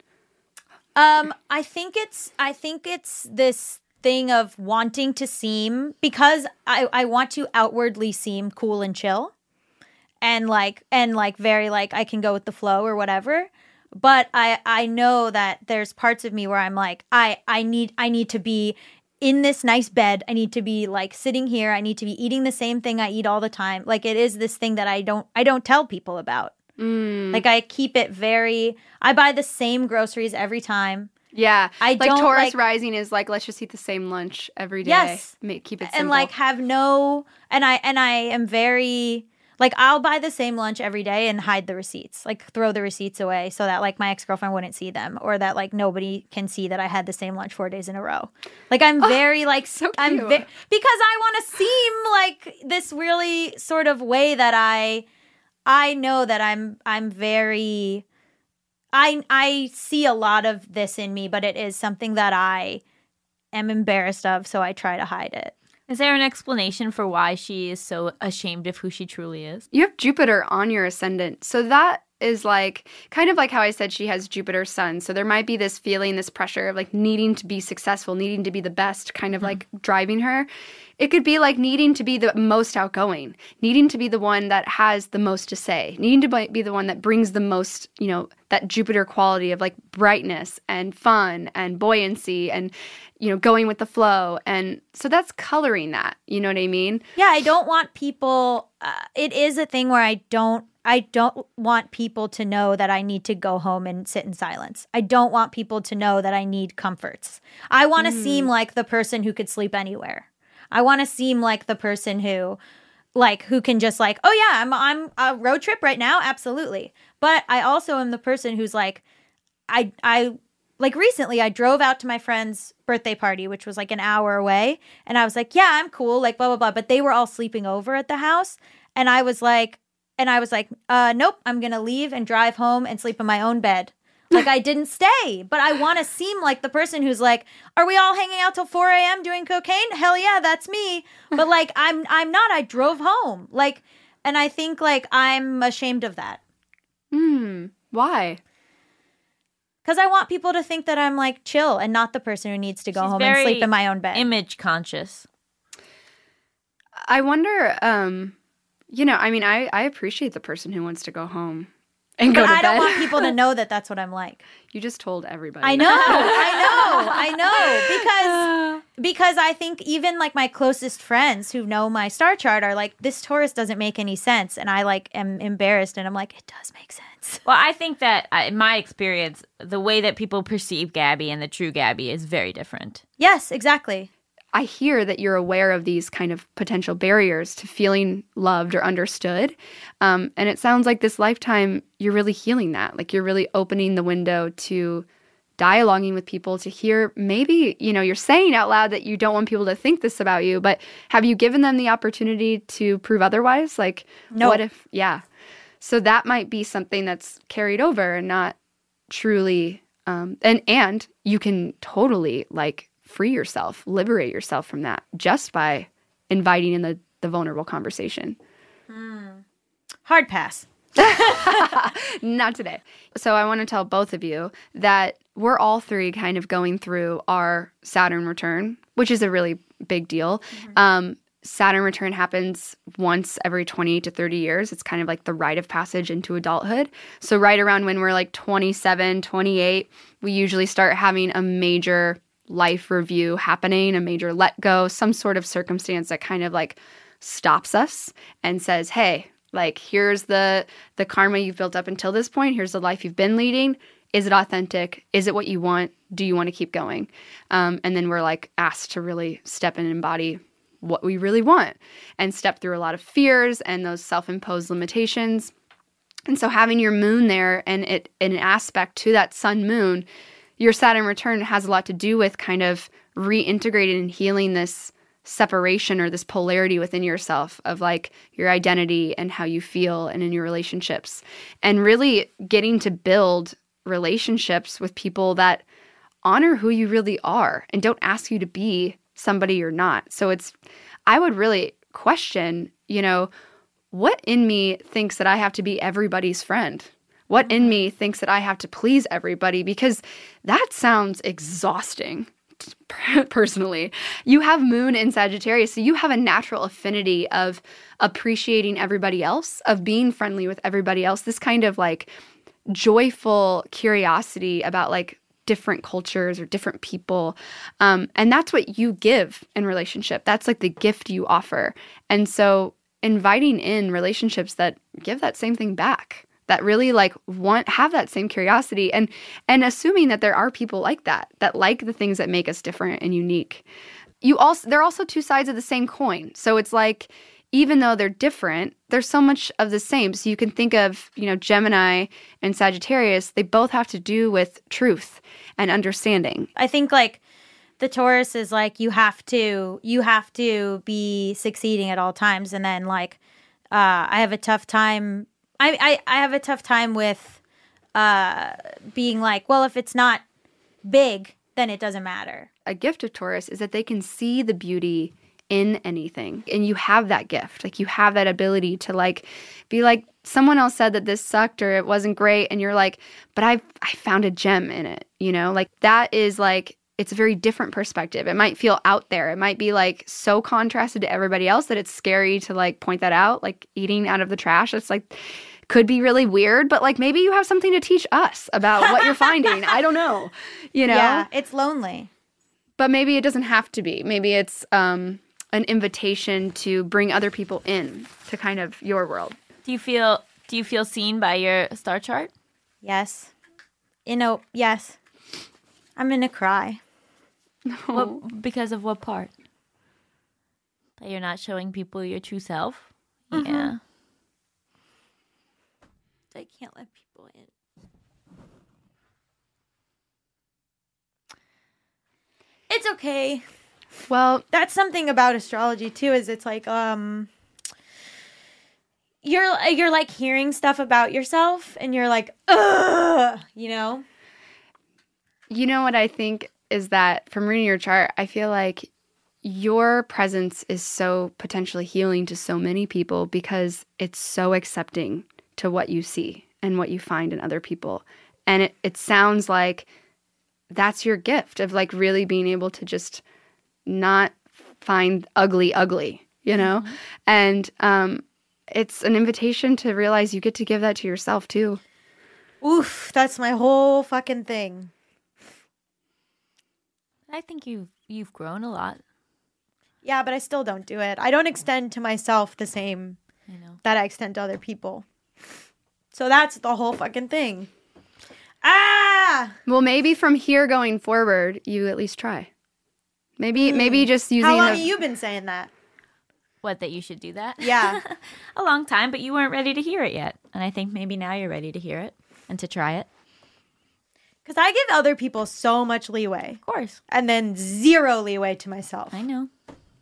Um, I think it's I think it's this thing of wanting to seem because I, I want to outwardly seem cool and chill and like and like very like I can go with the flow or whatever. But I I know that there's parts of me where I'm like I I need I need to be in this nice bed. I need to be like sitting here. I need to be eating the same thing I eat all the time. Like it is this thing that I don't I don't tell people about.
Mm.
Like I keep it very I buy the same groceries every time.
Yeah.
I
like
don't,
Taurus
like-
rising is like, let's just eat the same lunch every day.
Yes.
Make, keep it simple.
And like have no and I and I am very like I'll buy the same lunch every day and hide the receipts. Like throw the receipts away so that like my ex-girlfriend wouldn't see them or that like nobody can see that I had the same lunch four days in a row. Like I'm very like
so
I'm
cute.
ve- because I want to seem like this really sort of way that I I know that I'm I'm very I I see a lot of this in me, but it is something that I am embarrassed of, so I try to hide it.
Is there an explanation for why she is so ashamed of who she truly is?
You have Jupiter on your ascendant. So that is like kind of like how I said she has Jupiter sun. So there might be this feeling, this pressure of like needing to be successful, needing to be the best, kind of like driving her. It could be like needing to be the most outgoing, needing to be the one that has the most to say, needing to be the one that brings the most, you know, that Jupiter quality of like brightness and fun and buoyancy and, you know, going with the flow. And so that's coloring that, you know what I mean?
Yeah, I don't want people uh, it is a thing where I don't I don't want people to know that I need to go home and sit in silence. I don't want people to know that I need comforts. I want to seem like the person who could sleep anywhere. I want to seem like the person who like who can just like, "Oh yeah, I'm I'm a road trip right now." Absolutely. But I also am the person who's like I I like recently I drove out to my friend's birthday party, which was like an hour away, and I was like, "Yeah, I'm cool," like blah blah blah, but they were all sleeping over at the house, and I was like And I was like, uh, nope, I'm going to leave and drive home and sleep in my own bed. Like, I didn't stay, but I want to seem like the person who's like, are we all hanging out till four a.m. doing cocaine? Hell yeah, that's me. But like, I'm I'm not. I drove home. Like, and I think like I'm ashamed of that.
Hmm. Why?
Because I want people to think that I'm like chill and not the person who needs to go
She's
home and
very
sleep in my own bed.
Image conscious.
I wonder, um, you know, I mean, I, I appreciate the person who wants to go home and go
But
to
I
bed.
don't want people to know that that's what I'm like.
You just told everybody.
I know, I know, I know. Because because I think even like my closest friends who know my star chart are like, this Taurus doesn't make any sense, and I like am embarrassed, and I'm like, it does make sense.
Well, I think that uh, in my experience, the way that people perceive Gabby and the true Gabby is very different.
Yes, exactly.
I hear that you're aware of these kind of potential barriers to feeling loved or understood. Um, and it sounds like this lifetime, you're really healing that. Like you're really opening the window to dialoguing with people to hear maybe, you know, you're saying out loud that you don't want people to think this about you, but have you given them the opportunity to prove otherwise? Like,
No.
what if, yeah. So that might be something that's carried over and not truly, um, and, and you can totally like, free yourself, liberate yourself from that just by inviting in the, the vulnerable conversation.
Mm. Hard pass.
Not today. So I want to tell both of you that we're all three kind of going through our Saturn return, which is a really big deal. Mm-hmm. Um, Saturn return happens once every twenty to thirty years. It's kind of like the rite of passage into adulthood. So right around when we're like twenty-seven, twenty-eight, we usually start having a major life review happening, a major let go, some sort of circumstance that kind of like stops us and says, hey, like here's the the karma you've built up until this point. Here's the life you've been leading. Is it authentic? Is it what you want? Do you want to keep going? Um, and then we're like asked to really step in and embody what we really want and step through a lot of fears and those self-imposed limitations. And so having your moon there and it in an aspect to that sun moon, your Saturn return has a lot to do with kind of reintegrating and healing this separation or this polarity within yourself of like your identity and how you feel and in your relationships. And really getting to build relationships with people that honor who you really are and don't ask you to be somebody you're not. So it's, I would really question, you know, what in me thinks that I have to be everybody's friend? What in me thinks that I have to please everybody? Because that sounds exhausting, personally. You have moon in Sagittarius, so you have a natural affinity of appreciating everybody else, of being friendly with everybody else, this kind of like joyful curiosity about like different cultures or different people. Um, and that's what you give in relationship. That's like the gift you offer. And so inviting in relationships that give that same thing back, that really like want, have that same curiosity and, and assuming that there are people like that, that like the things that make us different and unique. You also, they're also two sides of the same coin. So it's like, even though they're different, there's so much of the same. So you can think of, you know, Gemini and Sagittarius, they both have to do with truth and understanding.
I think like the Taurus is like, you have to, you have to be succeeding at all times. And then like, uh, I have a tough time I, I, I have a tough time with uh, being like, well, if it's not big, then it doesn't matter.
A gift of Taurus is that they can see the beauty in anything. And you have that gift. Like you have that ability to like be like, someone else said that this sucked or it wasn't great. And you're like, but I I found a gem in it. You know, like that is like, it's a very different perspective. It might feel out there. It might be like so contrasted to everybody else that it's scary to like point that out, like eating out of the trash. It's like, could be really weird, but like maybe you have something to teach us about what you're finding. I don't know, you know?
Yeah, it's lonely.
But maybe it doesn't have to be. Maybe it's um, an invitation to bring other people in to kind of your world.
Do you feel, do you feel seen by your star chart?
Yes. You know, yes. I'm gonna cry.
What, because of what part? That you're not showing people your true self?
Mm-hmm.
Yeah.
I can't let people in. It's okay.
Well,
That's something about astrology too, is it's like um you're you're like hearing stuff about yourself and you're like, ugh, you know?
You know what I think is that from reading your chart, I feel like your presence is so potentially healing to so many people because it's so accepting to what you see and what you find in other people. And it, it sounds like that's your gift of like really being able to just not find ugly, ugly, you know? Mm-hmm. And um, it's an invitation to realize you get to give that to yourself too.
Oof, that's my whole fucking thing.
I think you've you've grown a lot.
Yeah, but I still don't do it. I don't extend to myself the same
I know.
that I extend to other people. So that's the whole fucking thing. Ah!
Well, maybe from here going forward, you at least try. Maybe, maybe just using.
How long
the,
have you been saying that?
What, that you should do that?
Yeah.
A long time, but you weren't ready to hear it yet. And I think maybe now you're ready to hear it and to try it.
Because I give other people so much leeway.
Of course.
And then zero leeway to myself.
I know.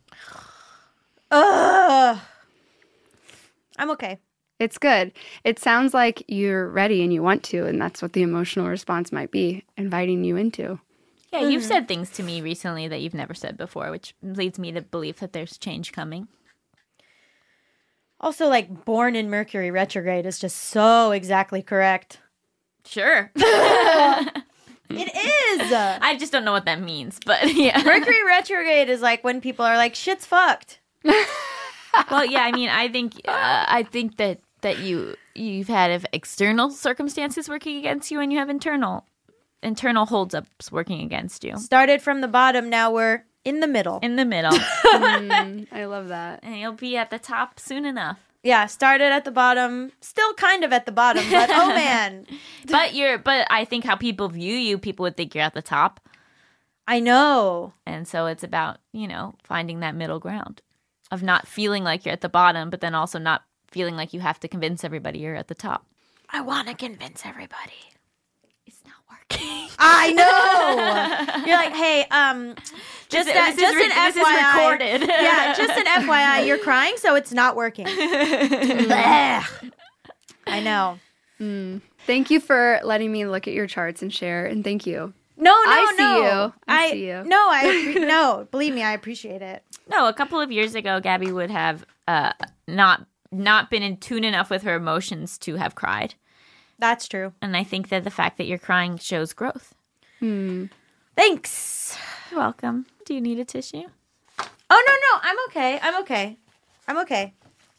Ugh. I'm okay.
It's good. It sounds like you're ready and you want to, and that's what the emotional response might be, inviting you into.
Yeah, you've said things to me recently that you've never said before, which leads me to believe that there's change coming.
Also, like, born in Mercury retrograde is just so exactly correct.
Sure.
It is.
I just don't know what that means, but yeah.
Mercury retrograde is like when people are like, shit's fucked.
Well, yeah, I mean, I think uh, I think that, that you you've had external circumstances working against you, and you have internal internal holdups working against you.
Started from the bottom, now we're in the middle.
In the middle,
mm, I love that.
and you'll be at the top soon enough.
Yeah, started at the bottom, still kind of at the bottom, but oh man.
But you're, but I think how people view you, people would think you're at the top,
I know.
and so it's about, you know, finding that middle ground of not feeling like you're at the bottom, but then also not feeling like you have to convince everybody you're at the top.
I want to convince everybody.
It's not working.
I know. You're like, hey, um, just,
This-
that,
this is
just
re-
an
this is
F Y I.
recorded.
Yeah, just an F Y I. You're crying, so it's not working. Blech. I know.
Thank you for letting me look at your charts and share, and thank you.
No, no,
I see
no.
you. I see you.
No, I appre- no. Believe me, I appreciate it.
No, a couple of years ago, Gabby would have uh, not not been in tune enough with her emotions to have cried.
That's true.
And I think that the fact that you're crying shows growth.
Thanks.
You're welcome. Do you need a tissue?
Oh no, no, I'm okay. I'm okay. I'm okay.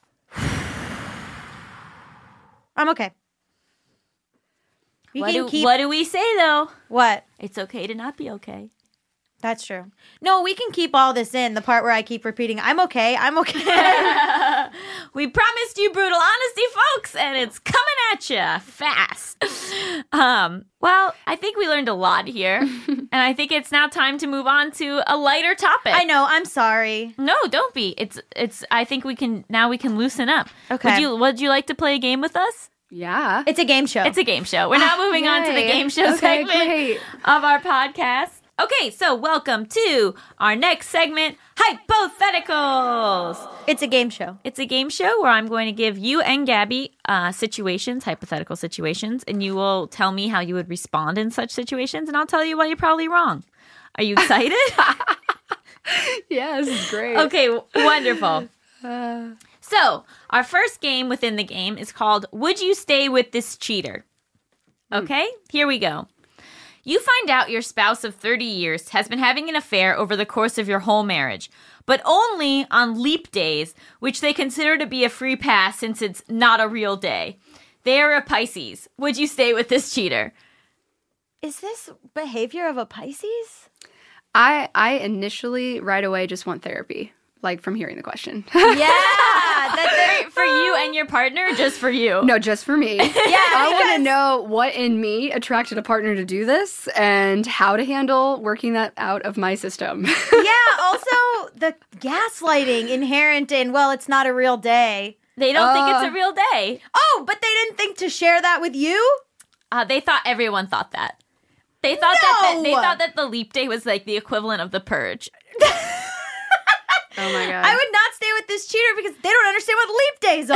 I'm okay. We
What
can
do,
keep
what do we say, though?
what?
It's okay to not be okay.
That's true. No, we can keep all this in. The part where I keep repeating, "I'm okay. I'm okay."
We promised you brutal honesty, folks, and it's coming at you fast. Um, well, I think we learned a lot here, and I think it's now time to move on to a lighter topic.
I know. I'm sorry.
No, don't be. It's it's. I think we can now. We can loosen up.
Okay.
Would you Would you like to play a game with us?
Yeah.
It's a game show.
It's a game show. We're now moving on to the
Yay.
game show
Okay,
segment
great.
of our podcast. Okay, so welcome to our next segment, Hypotheticals.
It's a game show.
It's a game show where I'm going to give you and Gabby uh, situations, hypothetical situations, and you will tell me how you would respond in such situations, and I'll tell you why you're probably wrong. Are you excited?
Yeah, this is great.
Okay, w- wonderful. So, our first game within the game is called Would You Stay With This Cheater? Okay, here we go. You find out your spouse of thirty years has been having an affair over the course of your whole marriage, but only on leap days, which they consider to be a free pass since it's not a real day. They are a Pisces. Would you stay with this cheater?
Is this behavior of a Pisces?
I I initially right away just want therapy, like from hearing the question.
Yeah, that they're
For you and your partner, or just for you?
No, just for me.
Yeah,
I want to
because-
know what in me attracted a partner to do this and how to handle working that out of my system.
Yeah, also the gaslighting inherent in, well, it's not a real day.
They don't think
Uh.
it's a real day.
Oh, but they didn't think to share that with you?
Uh, they thought everyone thought that. They thought that the, they
No!
thought that the leap day was like the equivalent of the purge.
Oh my god.
I would not stay with this cheater because they don't understand what leap days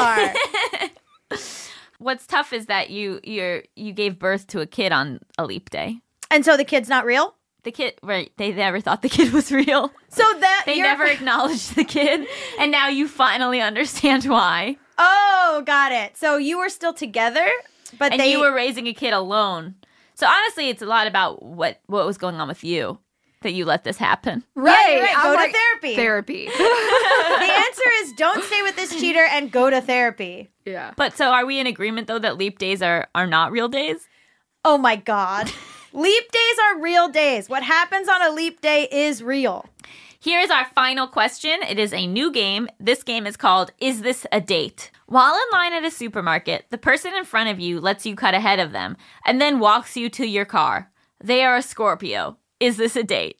are.
What's tough is that you you're you gave birth to a kid on a leap day.
And so the kid's not real?
The kid, right, they never thought the kid was real.
So that
They
you're-
never acknowledged the kid, and now you finally understand why.
Oh, got it. So you were still together, but
And
they
you were raising a kid alone. So honestly, it's a lot about what, what was going on with you that you let this happen.
Right.
you're right.
I'm
Go to
like,
therapy.
Therapy.
The answer is don't stay with this cheater and go to therapy.
Yeah.
But so are we in agreement, though, that leap days are, are not real days?
Oh my God. Leap days are real days. What happens on a leap day is real.
Here is our final question. It is a new game. This game is called Is This a Date? While in line at a supermarket, the person in front of you lets you cut ahead of them and then walks you to your car. They are a Scorpio. Is this a date?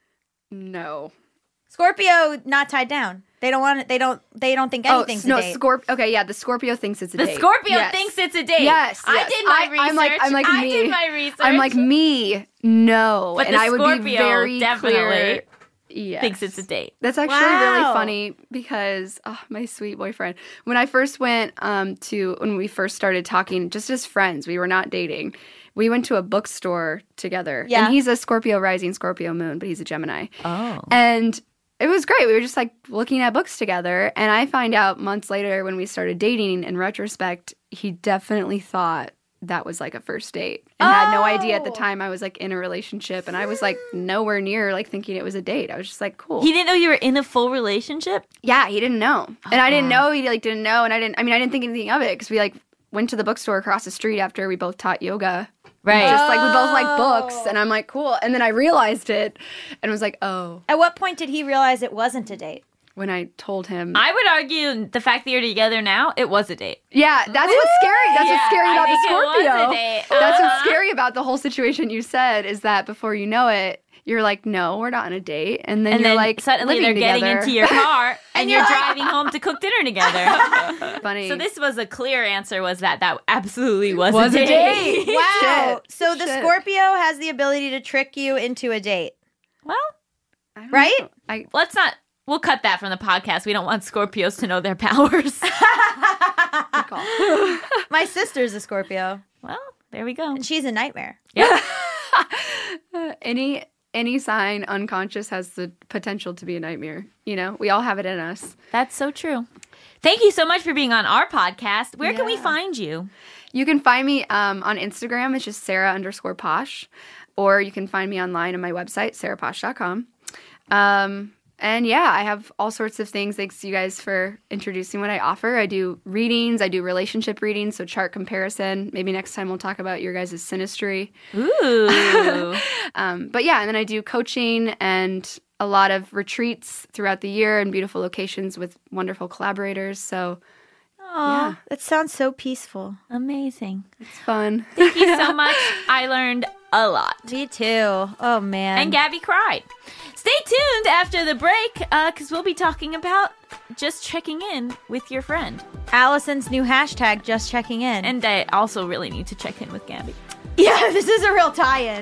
No.
Scorpio not tied down. They don't want it. They don't. They don't think anything's
oh, no,
a date.
Scorp- Okay, yeah, the Scorpio thinks it's a
The
date.
Scorpio
Yes.
thinks it's a date.
Yes,
I
yes.
did my
I-
research.
I'm like- I'm like
I
me.
did my research.
I'm like me, no,
But
and
the
I would be
Scorpio
very
definitely
clear. Yes.
thinks it's a date.
That's actually really
Wow.
funny because oh, my sweet boyfriend. When I first went um, to when we first started talking, just as friends, we were not dating. We went to a bookstore together.
Yeah.
And he's a Scorpio rising, Scorpio moon, but he's a Gemini.
Oh.
And it was great. We were just like looking at books together. And I find out months later when we started dating, in retrospect, he definitely thought that was like a first date and had no idea at the
Oh.
time I was like in a relationship. And I was like nowhere near like thinking it was a date. I was just like, cool.
He didn't know you were in a full relationship?
Yeah, he didn't know. And I didn't know. He like didn't know. And I didn't, I mean, I didn't think anything of it because we like went to the bookstore across the street after we both taught yoga.
Right.
Just like we both like
Oh.
books. And I'm like, cool. And then I realized it and was like, oh,
At what point did he realize it wasn't a date?
when I told him.
I would argue the fact that you're together now, it was a date.
Yeah, that's what's scary. That's
Yeah,
what's scary
I
about the
think it was a
Scorpio.
date.
That's what's
Uh-huh.
scary about the whole situation you said is that before you know it, you're like, no, we're not on a date. And then
And
you're
then
like,
suddenly they're
living
getting
together.
into your car and you're
you're like-
driving home to cook dinner together.
Funny.
So this was a clear answer was that that absolutely was,
Was
a
a
date.
date.
Wow.
Shit.
So the
Shit.
Scorpio has the ability to trick you into a date.
Well,
I don't
right?
know. I,
let's not. We'll cut that from the podcast. We don't want Scorpios to know their powers.
good call.
My sister's a Scorpio,
Well, there we go.
and she's a nightmare.
Yeah.
any any sign unconscious has the potential to be a nightmare. You know, we all have it in us.
That's so true. Thank you so much for being on our podcast. Where can we
Yeah.
find you?
You can find me um, on Instagram. It's just Sarah underscore Posh. Or you can find me online on my website, sarah posh dot com. Um, and yeah, I have all sorts of things. Thanks you guys for introducing what I offer. I do readings. I do relationship readings, so chart comparison. Maybe next time we'll talk about your guys' synastry.
Ooh.
Um, but yeah, and then I do coaching and a lot of retreats throughout the year in beautiful locations with wonderful collaborators. So
Aw,
Yeah.
that sounds so peaceful.
Amazing.
it's fun.
Thank you so much. I learned a lot.
Me too. Oh man.
And Gabby cried. Stay tuned after the break because we'll be talking about just checking in with your friend.
Allison's new hashtag, just checking in.
And I also really need to check in with Gabby.
yeah, this is a real tie-in.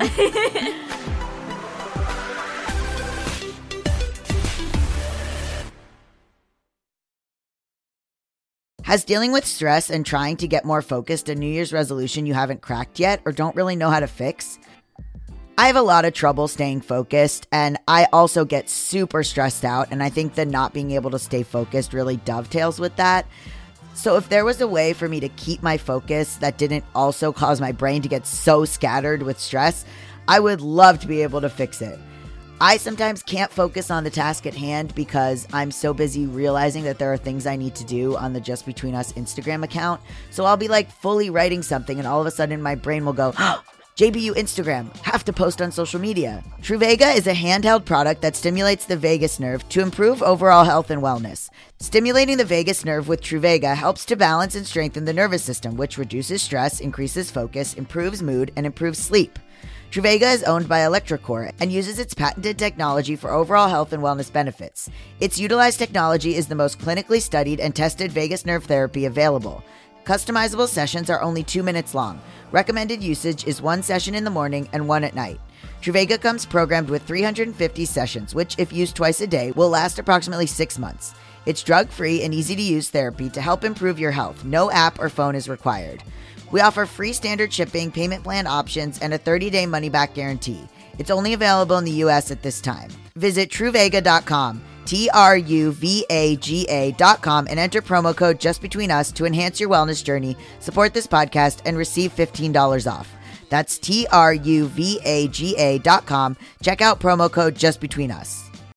Has dealing with stress and trying to get more focused a New Year's resolution you haven't cracked yet or don't really know how to fix? I have a lot of trouble staying focused, and I also get super stressed out, and I think that not being able to stay focused really dovetails with that. So if there was a way for me to keep my focus that didn't also cause my brain to get so scattered with stress, I would love to be able to fix it. I sometimes can't focus on the task at hand because I'm so busy realizing that there are things I need to do on the Just Between Us Instagram account. So I'll be like fully writing something and all of a sudden my brain will go, J B U Instagram, have to post on social media. Truvaga is a handheld product that stimulates the vagus nerve to improve overall health and wellness. Stimulating the vagus nerve with Truvaga helps to balance and strengthen the nervous system, which reduces stress, increases focus, improves mood, and improves sleep. Truvaga is owned by electroCore and uses its patented technology for overall health and wellness benefits. Its utilized technology is the most clinically studied and tested vagus nerve therapy available. Customizable sessions are only two minutes long. Recommended usage is one session in the morning and one at night. Truvaga comes programmed with three hundred fifty sessions, which, if used twice a day, will last approximately six months. It's drug-free and easy-to-use therapy to help improve your health. No app or phone is required. We offer free standard shipping, payment plan options, and a thirty-day money-back guarantee. It's only available in the U S at this time. Visit Truvega dot com, T R U V A G A dot com, and enter promo code JustBetweenUs to enhance your wellness journey, support this podcast, and receive fifteen dollars off. That's T R U V A G A dot com. Check out promo code JustBetweenUs.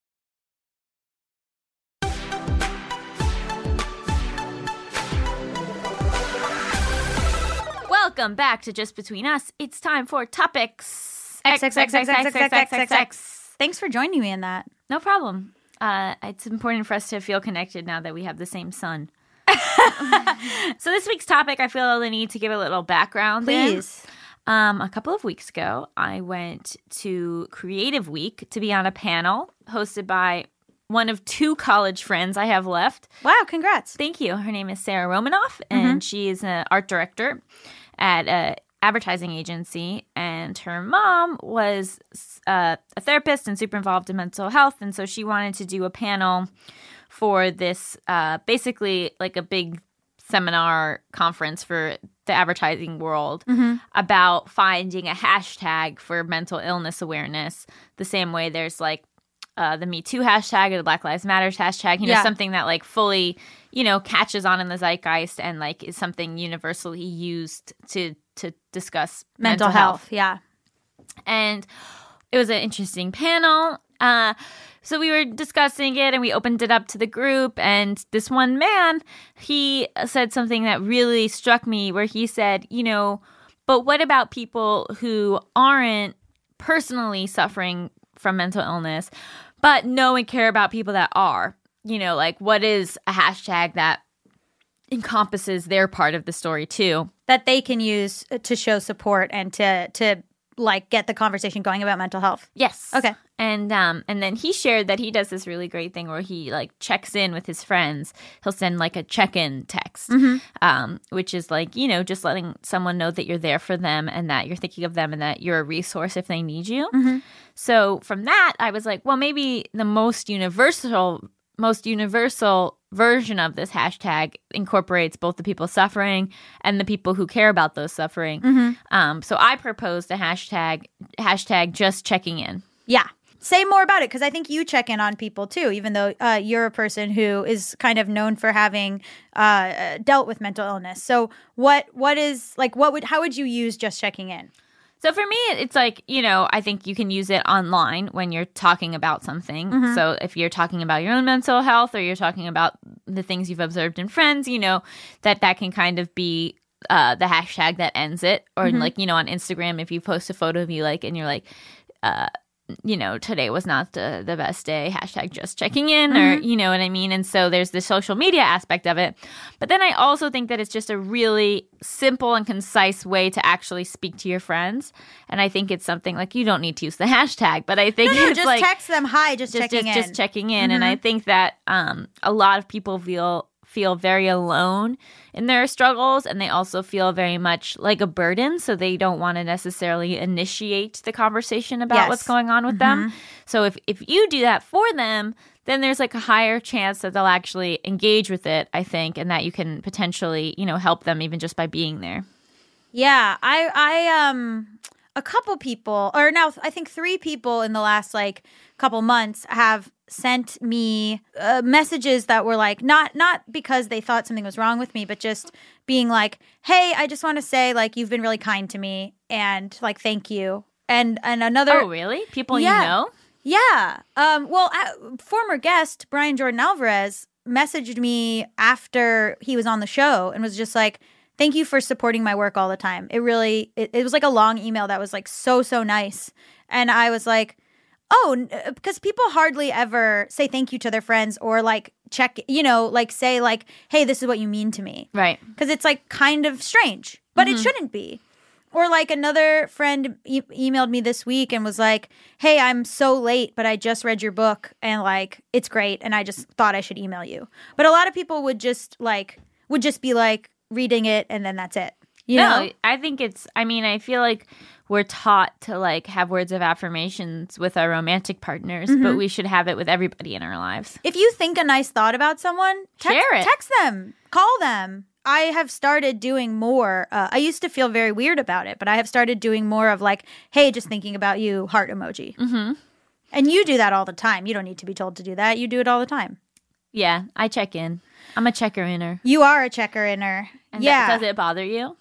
Welcome back to Just Between Us. It's time for topics.
X, X, X, X, X, X, X, X, X. Thanks for joining me in that.
No problem. Uh, it's important for us to feel connected now that we have the same sun. So this week's topic, I feel the need to give a little background.
Please.
In. Um, a couple of weeks ago, I went to Creative Week to be on a panel hosted by one of two college friends I have left.
Wow, congrats.
Thank you. Her name is Sarah Romanoff, and
Mm-hmm.
she is an art director at an advertising agency, and her mom was uh, a therapist and super involved in mental health, and so she wanted to do a panel for this, uh, basically like a big seminar conference for the advertising world
Mm-hmm.
about finding a hashtag for mental illness awareness, the same way there's like Uh, the Me Too hashtag or the Black Lives Matters hashtag, you know,
Yeah.
something that like fully, you know, catches on in the zeitgeist and like is something universally used to to discuss
Mental, health. Yeah.
And it was an interesting panel. Uh, so we were discussing it and we opened it up to the group. And this one man, he said something that really struck me where he said, you know, but what about people who aren't personally suffering from mental illness, but know and care about people that are? You know, like what is a hashtag that encompasses their part of the story too?
That they can use to show support and to to like get the conversation going about mental health.
Yes.
Okay.
And um and then he shared that he does this really great thing where he like checks in with his friends. He'll send like a check-in text, um, which is like, you know, just letting someone know that you're there for them and that you're thinking of them and that you're a resource if they need you. So from that, I was like, well, maybe the most universal most universal version of this hashtag incorporates both the people suffering and the people who care about those suffering. Um, so I proposed a hashtag hashtag just checking in.
Yeah. Say more about it, because I think you check in on people too, even though uh, you're a person who is kind of known for having uh, dealt with mental illness. So what what is like what would how would you use just checking in?
So for me, it's like, you know, I think you can use it online when you're talking about something. So if you're talking about your own mental health or you're talking about the things you've observed in friends, you know, that that can kind of be uh, the hashtag that ends it. Or like, you know, on Instagram, if you post a photo of you like, and you're like, uh, you know, today was not the, the best day, hashtag just checking in, or, you know what I mean? And so there's the social media aspect of it. But then I also think that it's just a really simple and concise way to actually speak to your friends. And I think it's something like, you don't need to use the hashtag, but I think
No, no,
it's
just
like
text them, hi, just,
just,
checking
just,
in.
just checking in. And I think that um, a lot of people feel feel very alone in their struggles, and they also feel very much like a burden, so they don't want to necessarily initiate the conversation about
Yes.
what's going on with them. So if, if you do that for them, then there's like a higher chance that they'll actually engage with it, I think, and that you can potentially, you know, help them even just by being there.
Yeah, I, I, um, a couple people, or now I think three people in the last like couple months have sent me uh, messages that were like not not because they thought something was wrong with me, but just being like, "Hey, I just want to say like you've been really kind to me, and like thank you." And and another,
Oh, really? People
Yeah.
you know?
yeah. Um, well, uh, former guest Brian Jordan Alvarez messaged me after he was on the show and was just like, "Thank you for supporting my work all the time." It really, it, it was like a long email that was like so, so nice. And I was like, oh, because people hardly ever say thank you to their friends or like check, you know, like say like, hey, this is what you mean to me.
Right.
Because it's like kind of strange, but it shouldn't be. Or like another friend e- emailed me this week and was like, hey, I'm so late, but I just read your book and like it's great. And I just thought I should email you. But a lot of people would just like, would just be like reading it and then that's it. You
no,
know?
I think it's, I mean, I feel like we're taught to like have words of affirmations with our romantic partners,
Mm-hmm.
but we should have it with everybody in our lives.
If you think a nice thought about someone, text,
Share it.
text them, call them. I have started doing more. Uh, I used to feel very weird about it, but I have started doing more of like, hey, just thinking about you, heart emoji. Mm-hmm. And you do that all the time. You don't need to be told to do that. You do it all the time.
Yeah, I check in. I'm a checker inner.
You are a checker inner.
And
yeah.
that, does it bother you?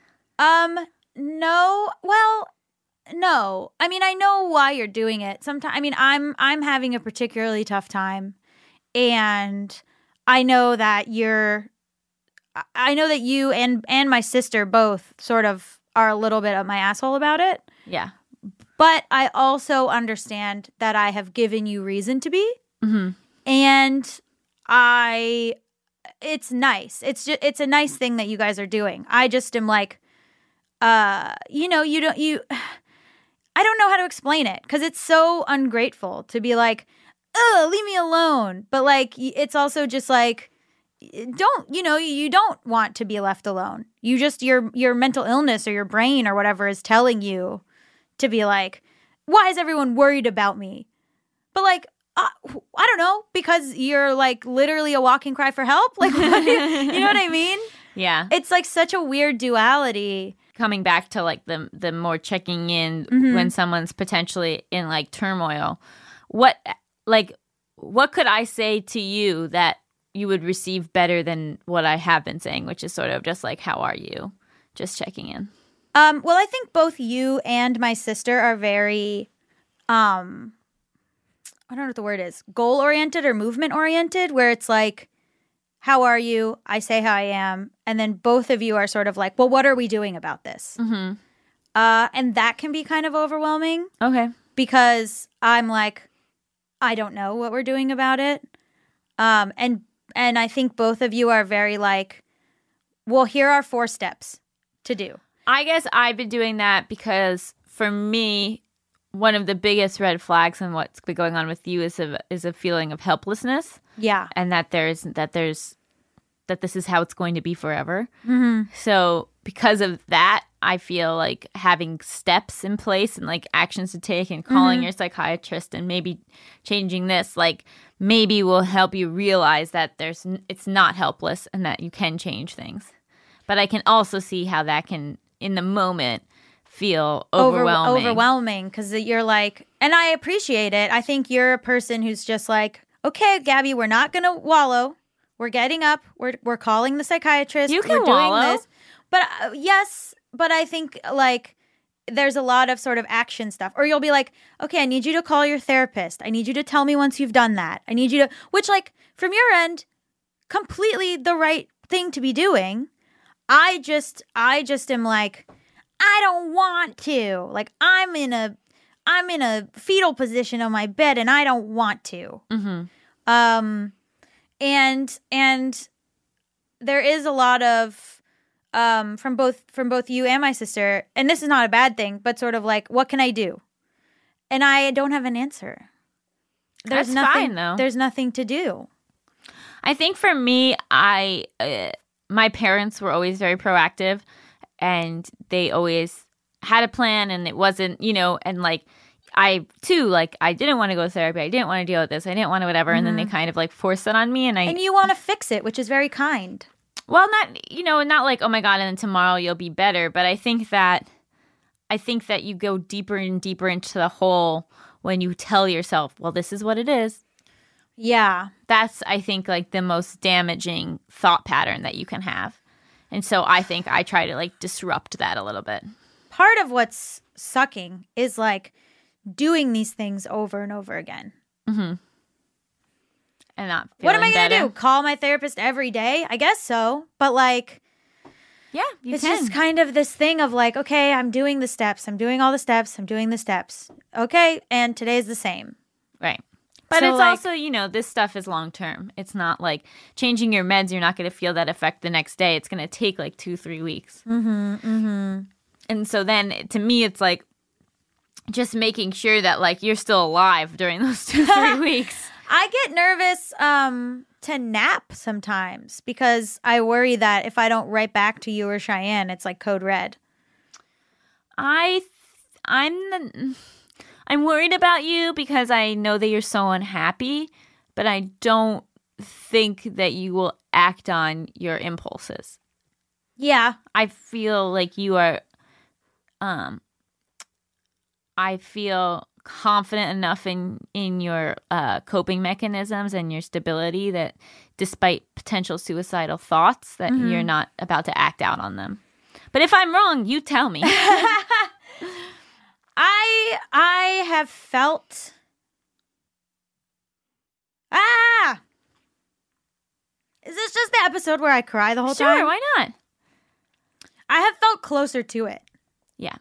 Um, no. Well, no. I mean, I know why you're doing it. Sometimes, I mean, I'm I'm having a particularly tough time, and I know that you're. I know that you and and my sister both sort of are a little bit of my asshole about it.
Yeah.
But I also understand that I have given you reason to be,
Mm-hmm.
and I. It's nice. It's just it's a nice thing that you guys are doing. I just am like. Uh, you know, you don't, you, I don't know how to explain it because it's so ungrateful to be like, oh, leave me alone. But like, y- it's also just like, don't, you know, you don't want to be left alone. You just, your, your mental illness or your brain or whatever is telling you to be like, why is everyone worried about me? But like, uh, I don't know, because you're like literally a walking cry for help. Like, what do you, you know what I mean?
Yeah.
It's like such a weird duality.
Coming back to like the the more checking in
Mm-hmm.
when someone's potentially in like turmoil, what like what could I say to you that you would receive better than what I have been saying, which is sort of just like, how are you? Just checking in.
Um, well, I think both you and my sister are very, um, I don't know what the word is, goal oriented or movement oriented, where it's like, how are you? I say how I am. And then both of you are sort of like, well, what are we doing about this?
Mm-hmm.
Uh, and that can be kind of overwhelming
Okay.
because I'm like, I don't know what we're doing about it. Um, and and I think both of you are very like, well, here are four steps to do.
I guess I've been doing that because for me, one of the biggest red flags and what's been going on with you is a is a feeling of helplessness.
Yeah.
And that there's that there's that this is how it's going to be forever.
Mm-hmm.
So because of that, I feel like having steps in place and like actions to take and calling
Mm-hmm.
your psychiatrist and maybe changing this, like maybe will help you realize that there's n- it's not helpless and that you can change things. But I can also see how that can, in the moment, feel overwhelming.
Over- overwhelming because you're like, and I appreciate it. I think you're a person who's just like, okay, Gabby, we're not gonna wallow. We're getting up. We're we're calling the psychiatrist.
You can
we're doing
wallow.
this. But uh, yes, but I think like there's a lot of sort of action stuff. Or you'll be like, okay, I need you to call your therapist. I need you to tell me once you've done that. I need you to, which like from your end, completely the right thing to be doing. I just I just am like, I don't want to. Like I'm in a I'm in a fetal position on my bed and I don't want to.
Mm-hmm.
Um and and there is a lot of um from both from both you and my sister, and this is not a bad thing, but sort of like, what can I do? And I don't have an answer. There's
That's
nothing
fine, though.
There's nothing to do.
I think for me, I uh, my parents were always very proactive, and they always had a plan, and it wasn't, you know, and like I too, like I didn't want to go to therapy, I didn't want to deal with this, I didn't want to whatever, and then they kind of like forced it on me, and I
And you want to fix it, which is very kind.
well, not you know, not like oh my god, and then tomorrow you'll be better, but I think that I think that you go deeper and deeper into the hole when you tell yourself, well, this is what it is.
Yeah.
That's, I think, like the most damaging thought pattern that you can have. And so I think I try to like disrupt that a little bit.
Part of what's sucking is like doing these things over and over again.
And not
What am I
feeling
going to
better.
do? Call my therapist every day? I guess so. But like,
Yeah, you
it's
can.
just kind of this thing of like, okay, I'm doing the steps. I'm doing all the steps. I'm doing the steps. Okay. And today's the same.
Right. But
So,
it's
like-
also, you know, this stuff is long term. It's not like changing your meds, you're not going to feel that effect the next day. It's going to take like two, three weeks. Mm-hmm, mm-hmm. And so then to me, it's like just making sure that like you're still alive during those two, three weeks.
I get nervous um, to nap sometimes because I worry that if I don't write back to you or Cheyenne, it's like code red.
I I'm the, I'm worried about you because I know that you're so unhappy, but I don't think that you will act on your impulses.
Yeah.
I feel like you are um I feel confident enough in in your uh, coping mechanisms and your stability that despite potential suicidal thoughts that mm-hmm. you're not about to act out on them. But if I'm wrong, you tell me.
I I have felt Ah! Is this just the episode where I cry the whole
sure,
time?
Sure, why not?
I have felt closer to it.
Yeah.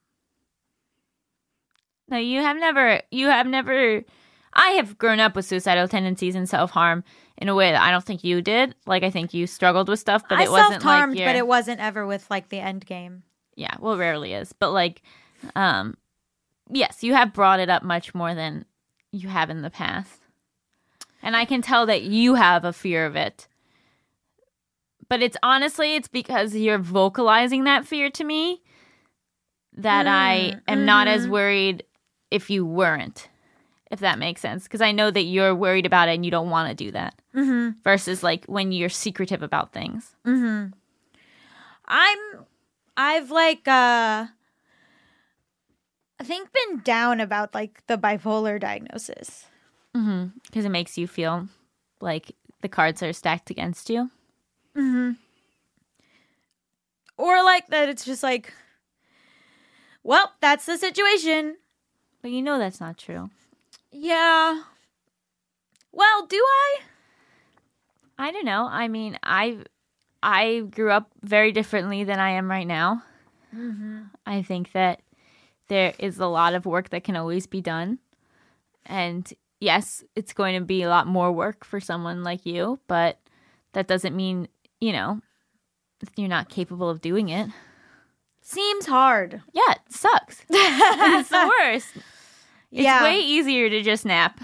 No, you have never, you have never, I have grown up with suicidal tendencies and self-harm in a way that I don't think you did. Like, I think you struggled with stuff, but
I
it wasn't
self-harmed,
like your,
but it wasn't ever with, like, the end game.
Yeah, well, it rarely is. But, like, um, yes, you have brought it up much more than you have in the past. And I can tell that you have a fear of it. But it's honestly, it's because you're vocalizing that fear to me that mm, I am mm-hmm. not as worried if you weren't, if that makes sense. Because I know that you're worried about it and you don't want to do that. Mm-hmm. Versus like when you're secretive about things.
Mm-hmm. I'm, I've like, uh, I think been down about like the bipolar diagnosis.
Mm-hmm. Because it makes you feel like the cards are stacked against you.
Mm-hmm. Or like that it's just like, well, that's the situation.
But you know that's not true.
Yeah. Well, do I?
I don't know. I mean, I I grew up very differently than I am right now. Mm-hmm. I think that there is a lot of work that can always be done. And yes, it's going to be a lot more work for someone like you, but that doesn't mean, you know, you're not capable of doing it.
Seems hard.
Yeah, it sucks. It's the worst. It's
yeah.
way easier to just nap.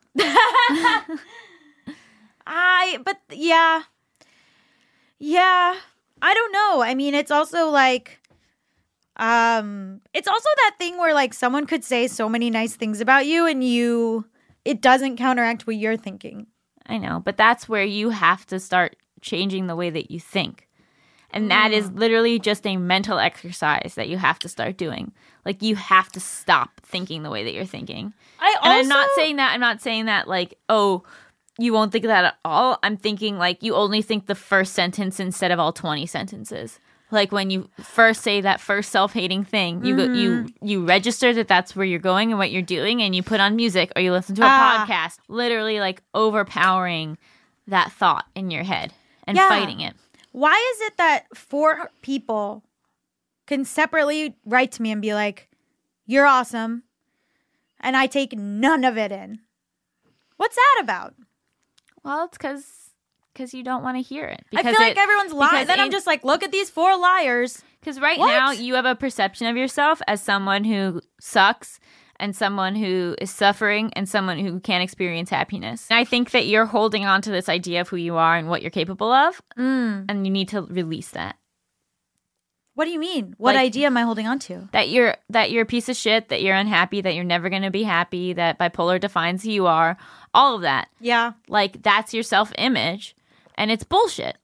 I, but yeah. Yeah. I don't know. I mean, it's also like, um, it's also that thing where like someone could say so many nice things about you and you, it doesn't counteract what you're thinking.
I know, but that's where you have to start changing the way that you think. And that mm. is literally just a mental exercise that you have to start doing. Like, you have to stop thinking the way that you're thinking.
I also...
And I'm not saying that, I'm not saying that, like, oh, you won't think of that at all. I'm thinking, like, you only think the first sentence instead of all twenty sentences. Like, when you first say that first self-hating thing, you mm-hmm. go, you you register that that's where you're going and what you're doing, and you put on music or you listen to a ah. podcast. Literally, like, overpowering that thought in your head and
yeah.
fighting it.
Why is it that four people can separately write to me and be like, you're awesome, and I take none of it in? What's that about?
Well, it's because because you don't want to hear it. Because
I feel like
it,
everyone's lying. Then I'm just like, look at these four liars.
Because right
what?
now, you have a perception of yourself as someone who sucks and someone who is suffering and someone who can't experience happiness. And I think that you're holding on to this idea of who you are and what you're capable of, mm. and you need to release that.
What do you mean? What like, idea am I holding on to?
That you're that you're a piece of shit, that you're unhappy, that you're never going to be happy, that bipolar defines who you are, all of that.
Yeah.
Like, that's your self-image, and it's bullshit.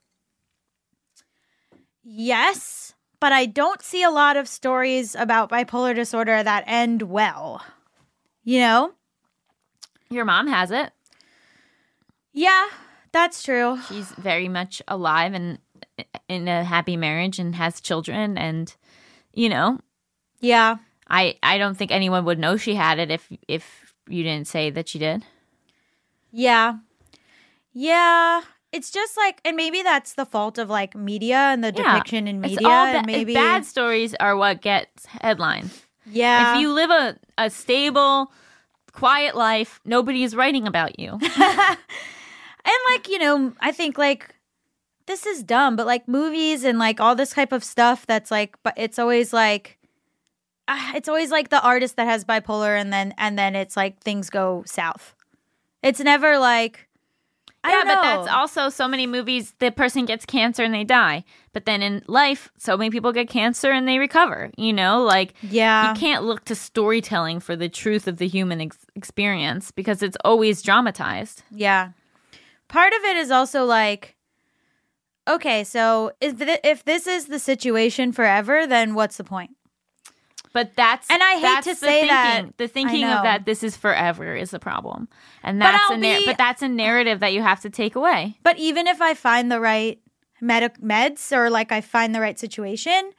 Yes. But I don't see a lot of stories about bipolar disorder that end well. You know?
Your mom has it.
Yeah, that's true.
She's very much alive and in a happy marriage and has children and, you know.
Yeah.
I, I don't think anyone would know she had it if if you didn't say that she did.
Yeah. Yeah. It's just like, and maybe that's the fault of like media and the yeah, depiction in media.
It's all ba-
and maybe
bad stories are what gets headlines.
Yeah.
If you live a, a stable, quiet life, nobody is writing about you.
And like, you know, I think like, this is dumb, but like movies and like all this type of stuff that's like, but it's always like, uh, it's always like the artist that has bipolar and then, and then it's like things go south. It's never like, I
yeah,
don't know.
but that's also so many movies. The person gets cancer and they die, but then in life, so many people get cancer and they recover. You know, like
Yeah.
you can't look to storytelling for the truth of the human ex- experience because it's always dramatized.
Yeah. Part of it is also like, okay, so if th- if this is the situation forever, then what's the point?
But that's
And I hate
that's
to
the
say
thinking.
that.
The
I
thinking
know.
of that this is forever is the problem, and
But
that's
I'll
a nar-
be-
but that's a narrative that you have to take away.
But even if I find the right med- meds or like I find the right situation,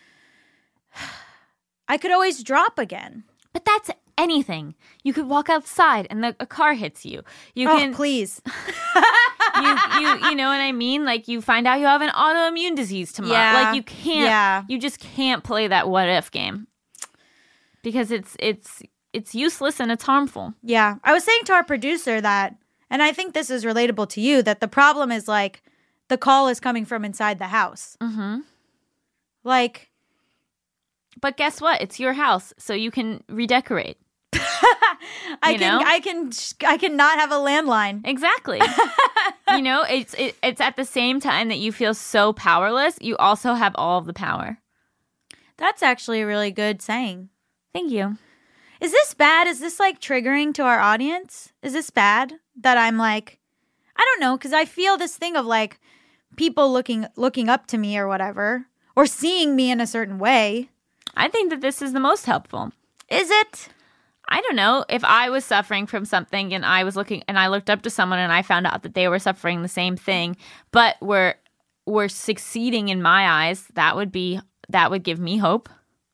I could always drop again.
But that's anything. You could walk outside and the, a car hits you. You
Oh,
can
please.
you, you you know what I mean? Like you find out you have an autoimmune disease tomorrow.
Yeah.
Like you can't
Yeah.
you just can't play that what if game. Because it's it's it's useless and it's harmful.
Yeah. I was saying to our producer that, and I think this is relatable to you, that the problem is like the call is coming from inside the house.
Mm-hmm.
Like,
But guess what? It's your house, so you can redecorate.
I
You
can,
know?
I can, I can not have a landline.
Exactly. You know, it's it, it's at the same time that you feel so powerless, you also have all of the power.
That's actually a really good saying.
Thank you.
Is this bad? Is this like triggering to our audience? Is this bad that I'm like, I don't know, because I feel this thing of like people looking looking up to me or whatever, or seeing me in a certain way.
I think that this is the most helpful.
Is it?
I don't know. If I was suffering from something and I was looking and I looked up to someone and I found out that they were suffering the same thing, but were were succeeding in my eyes, that would be that would give me hope.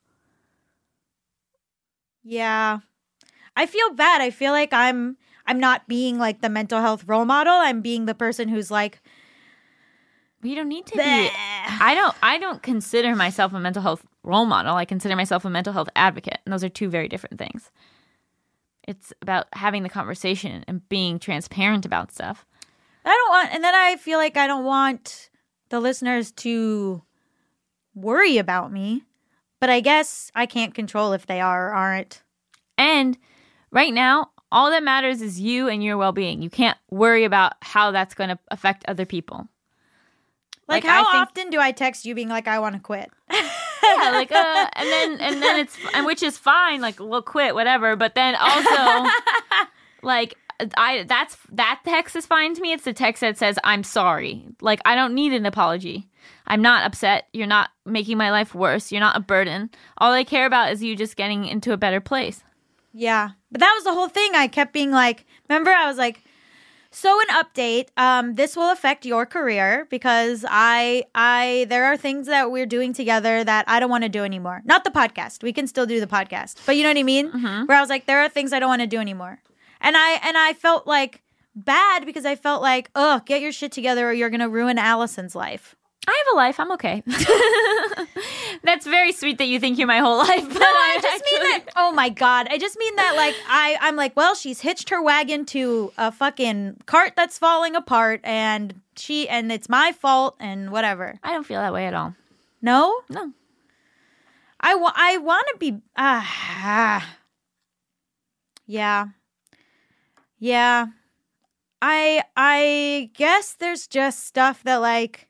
Yeah. I feel bad. I feel like I'm I'm not being like the mental health role model. I'm being the person who's like,
You don't need to
bleh.
be I don't I don't consider myself a mental health role model. I consider myself a mental health advocate. And those are two very different things. It's about having the conversation and being transparent about stuff.
I don't want, and then I feel like I don't want the listeners to worry about me, but I guess I can't control if they are or aren't.
And right now, all that matters is you and your well-being. You can't worry about how that's going to affect other people.
Like,
Like,
how
I think-
often do I text you being like, I want to quit?
Yeah, like uh, and then and then it's and which is fine. Like we'll quit, whatever. But then also, like I that's that text is fine to me. It's the text that says I'm sorry. Like I don't need an apology. I'm not upset. You're not making my life worse. You're not a burden. All I care about is you just getting into a better place.
Yeah. But that was the whole thing. I kept being like, remember, I was like, so an update, um, this will affect your career because I, I, there are things that we're doing together that I don't want to do anymore. Not the podcast. We can still do the podcast, but you know what I mean?
Mm-hmm.
Where I was like, there are things I don't want to do anymore. And I, and I felt like bad because I felt like, oh, get your shit together or you're going to ruin Allison's life.
I have a life. I'm okay. That's very sweet that you think you're my whole life. But
No, I just mean
actually-
that. Oh my god! I just mean that. Like I, I'm like, well, she's hitched her wagon to a fucking cart that's falling apart, and she, and it's my fault, and whatever.
I don't feel that way at all.
No,
No.
I want. I want to be. Ah, yeah, yeah. I, I guess there's just stuff that like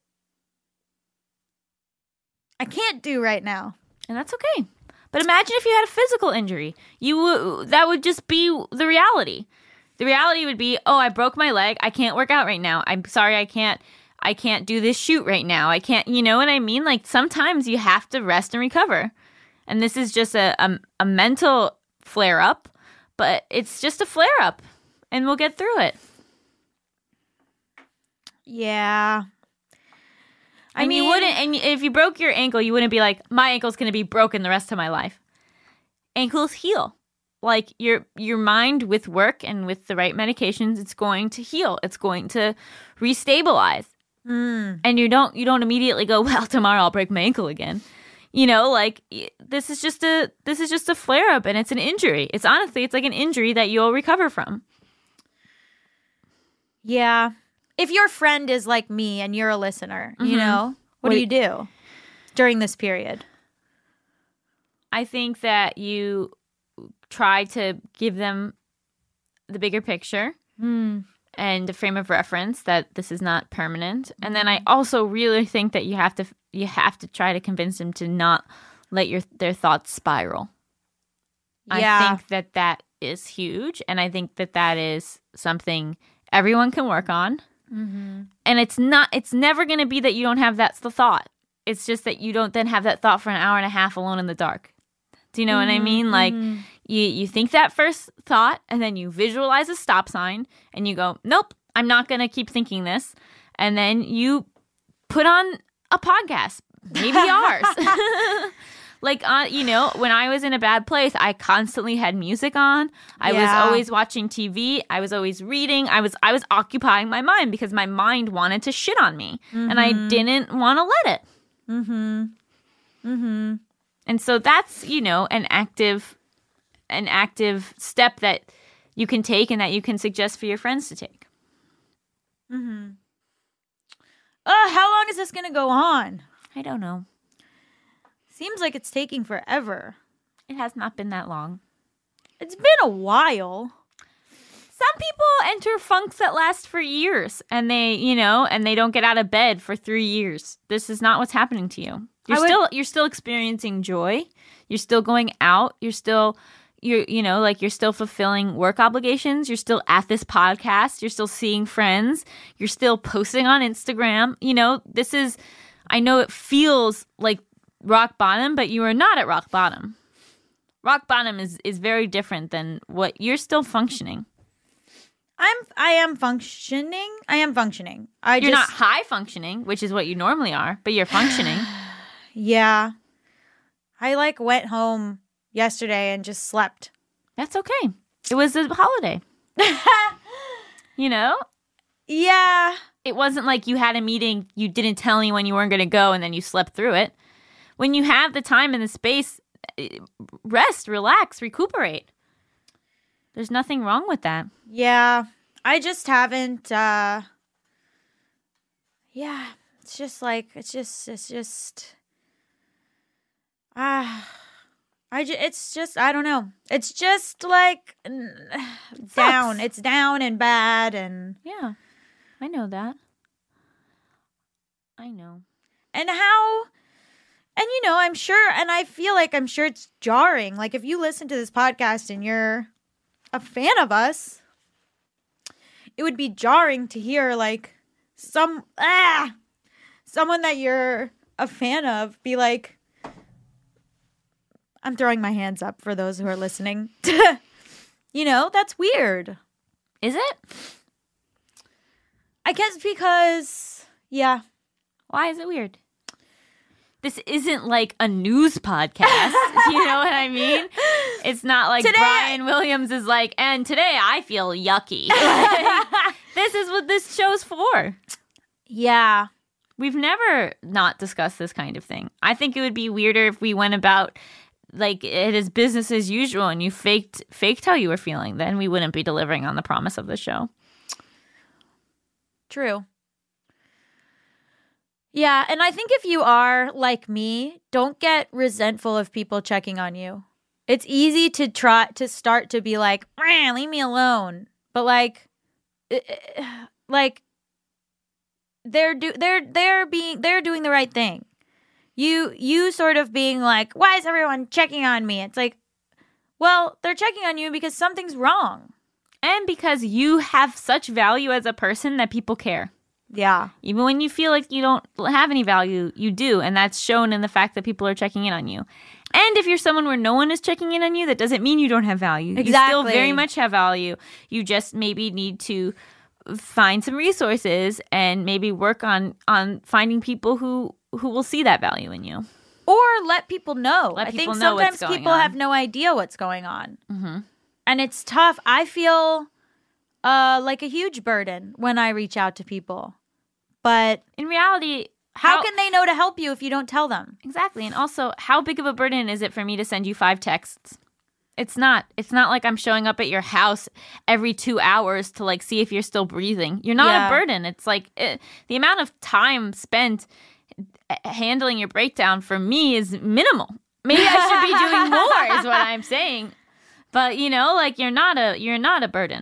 I can't do right now.
And that's okay. But imagine if you had a physical injury. You w- that would just be the reality. The reality would be, "Oh, I broke my leg. I can't work out right now. I'm sorry I can't I can't do this shoot right now. I can't, you know what I mean? Like sometimes you have to rest and recover." And this is just a a, a mental flare up, but it's just a flare up and we'll get through it.
Yeah. I
And
mean,
you wouldn't, and if you broke your ankle, you wouldn't be like, my ankle's going to be broken the rest of my life. Ankles heal. Like your your mind with work and with the right medications, it's going to heal. It's going to restabilize.
Mm.
And you don't you don't immediately go, well, tomorrow I'll break my ankle again. You know, like y- this is just a this is just a flare up, and it's an injury. It's honestly, it's like an injury that you'll recover from.
Yeah. If your friend is like me and you're a listener, you
Mhm.
know, what
What
do you do during this period?
I think that you try to give them the bigger picture
Mm.
and a frame of reference that this is not permanent. And then I also really think that you have to you have to try to convince them to not let your their thoughts spiral.
Yeah.
I think that that is huge, and I think that that is something everyone can work on.
Mm-hmm.
And it's not it's never going to be that you don't have that the thought. It's just that you don't then have that thought for an hour and a half alone in the dark. Do you know
Mm-hmm.
what I mean? Like you you think that first thought, and then you visualize a stop sign, and you go, nope, I'm not going to keep thinking this. And then you put on a podcast, maybe ours. Like, uh, you know, when I was in a bad place, I constantly had music on. I
Yeah.
was always watching T V. I was always reading. I was I was occupying my mind because my mind wanted to shit on me, and I didn't want to let it.
Mm-hmm. Mm-hmm.
And so that's, you know, an active, an active step that you can take and that you can suggest for your friends to take.
Mm-hmm. Uh, how long is this going to go on?
I don't know.
Seems like it's taking forever.
It has not been that long.
It's been a while.
Some people enter funks that last for years, and they, you know, and they don't get out of bed for three years. This is not what's happening to you. You're
I would-
still, you're still experiencing joy. You're still going out. You're still, you're, you know, like you're still fulfilling work obligations. You're still at this podcast. You're still seeing friends. You're still posting on Instagram. You know, this is, I know it feels like rock bottom, but you are not at rock bottom. Rock bottom is, is very different than what you're still functioning.
I'm I am functioning. I am functioning. I
You're
just
not high functioning, which is what you normally are, but you're functioning.
Yeah. I like went home yesterday and just slept.
That's okay. It was a holiday. You know?
Yeah.
It wasn't like you had a meeting, you didn't tell anyone you weren't going to go, and then you slept through it. When you have the time and the space, rest, relax, recuperate. There's nothing wrong with that.
Yeah. I just haven't uh Yeah, it's just like it's just it's just ah I ju- it's just I don't know. It's just like n- down. It's down and bad and
Yeah, I know that. I know.
and how and you know, I'm sure and I feel like I'm sure it's jarring. Like if you listen to this podcast and you're a fan of us, it would be jarring to hear like some ah someone that you're a fan of be like, I'm throwing my hands up for those who are listening. You know, that's weird.
Is it?
I guess because yeah.
Why is it weird? This isn't like a news podcast. You know what I mean? It's not like
Today-
Brian Williams is like, and today I feel yucky. Like, this is what this show's for.
Yeah.
We've never not discussed this kind of thing. I think it would be weirder if we went about like it is business as usual and you faked faked how you were feeling. Then we wouldn't be delivering on the promise of the show.
True. Yeah, and I think if you are like me, don't get resentful of people checking on you. It's easy to try to start to be like, "Man, leave me alone." But like eh, eh, like they're do they're they're being they're doing the right thing. You you sort of being like, "Why is everyone checking on me?" It's like, well, they're checking on you because something's wrong.
And because you have such value as a person that people care.
Yeah.
Even when you feel like you don't have any value, you do. And that's shown in the fact that people are checking in on you. And if you're someone where no one is checking in on you, that doesn't mean you don't have value. You still
Exactly.
very much have value. You just maybe need to find some resources and maybe work on, on finding people who, who will see that value in you.
Or let people know.
Let
I
people
think
know what's
sometimes
going
people
on.
have no idea what's going on.
Mm-hmm.
And it's tough. I feel uh, like a huge burden when I reach out to people. But
In reality,
how, can they know to help you if you don't tell them?
Exactly. And also, how big of a burden is it for me to send you five texts? It's not. It's not like I'm showing up at your house every two hours to like see if you're still breathing. You're not
Yeah.
a burden. It's like it, the amount of time spent uh, handling your breakdown for me is minimal. Maybe I should be doing more is what I'm saying. But, you know, like you're not a you're not a burden.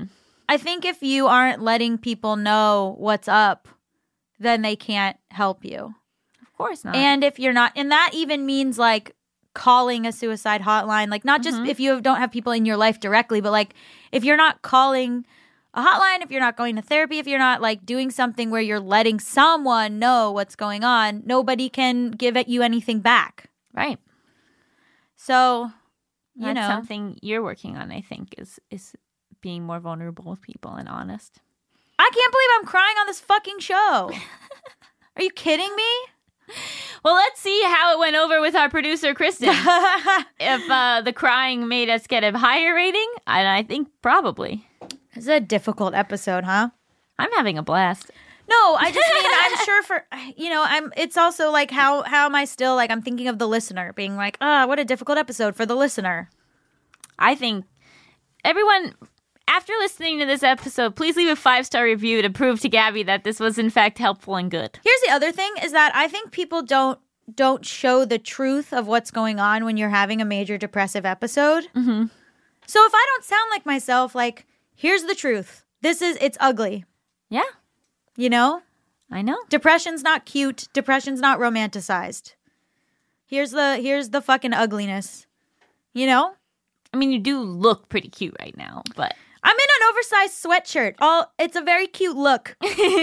I think if you aren't letting people know what's up, then they can't help you.
Of course not.
And if you're not, and that even means like calling a suicide hotline, like not just
Mhm.
if you don't have people in your life directly, but like if you're not calling a hotline, if you're not going to therapy, if you're not like doing something where you're letting someone know what's going on, nobody can give it you anything back.
Right.
So, you
That's
know,
something you're working on, I think, is is being more vulnerable with people and honest.
I can't believe I'm crying on this fucking show. Are you kidding me?
Well, let's see how it went over with our producer, Kristen. If uh, the crying made us get a higher rating, and I think probably.
This is a difficult episode, huh?
I'm having a blast.
No, I just mean I'm sure for you know I'm. It's also like how how am I still like I'm thinking of the listener being like ah what a difficult episode for the listener.
I think everyone, after listening to this episode, please leave a five-star review to prove to Gabby that this was in fact helpful and good.
Here's the other thing is that I think people don't don't show the truth of what's going on when you're having a major depressive episode.
Mm-hmm.
So if I don't sound like myself, like here's the truth. This is it's ugly.
Yeah,
You know,
I know.
depression's not cute. Depression's not romanticized. Here's the here's the fucking ugliness. You know.
I mean, you do look pretty cute right now, but
I'm in an oversized sweatshirt. All it's a very cute look.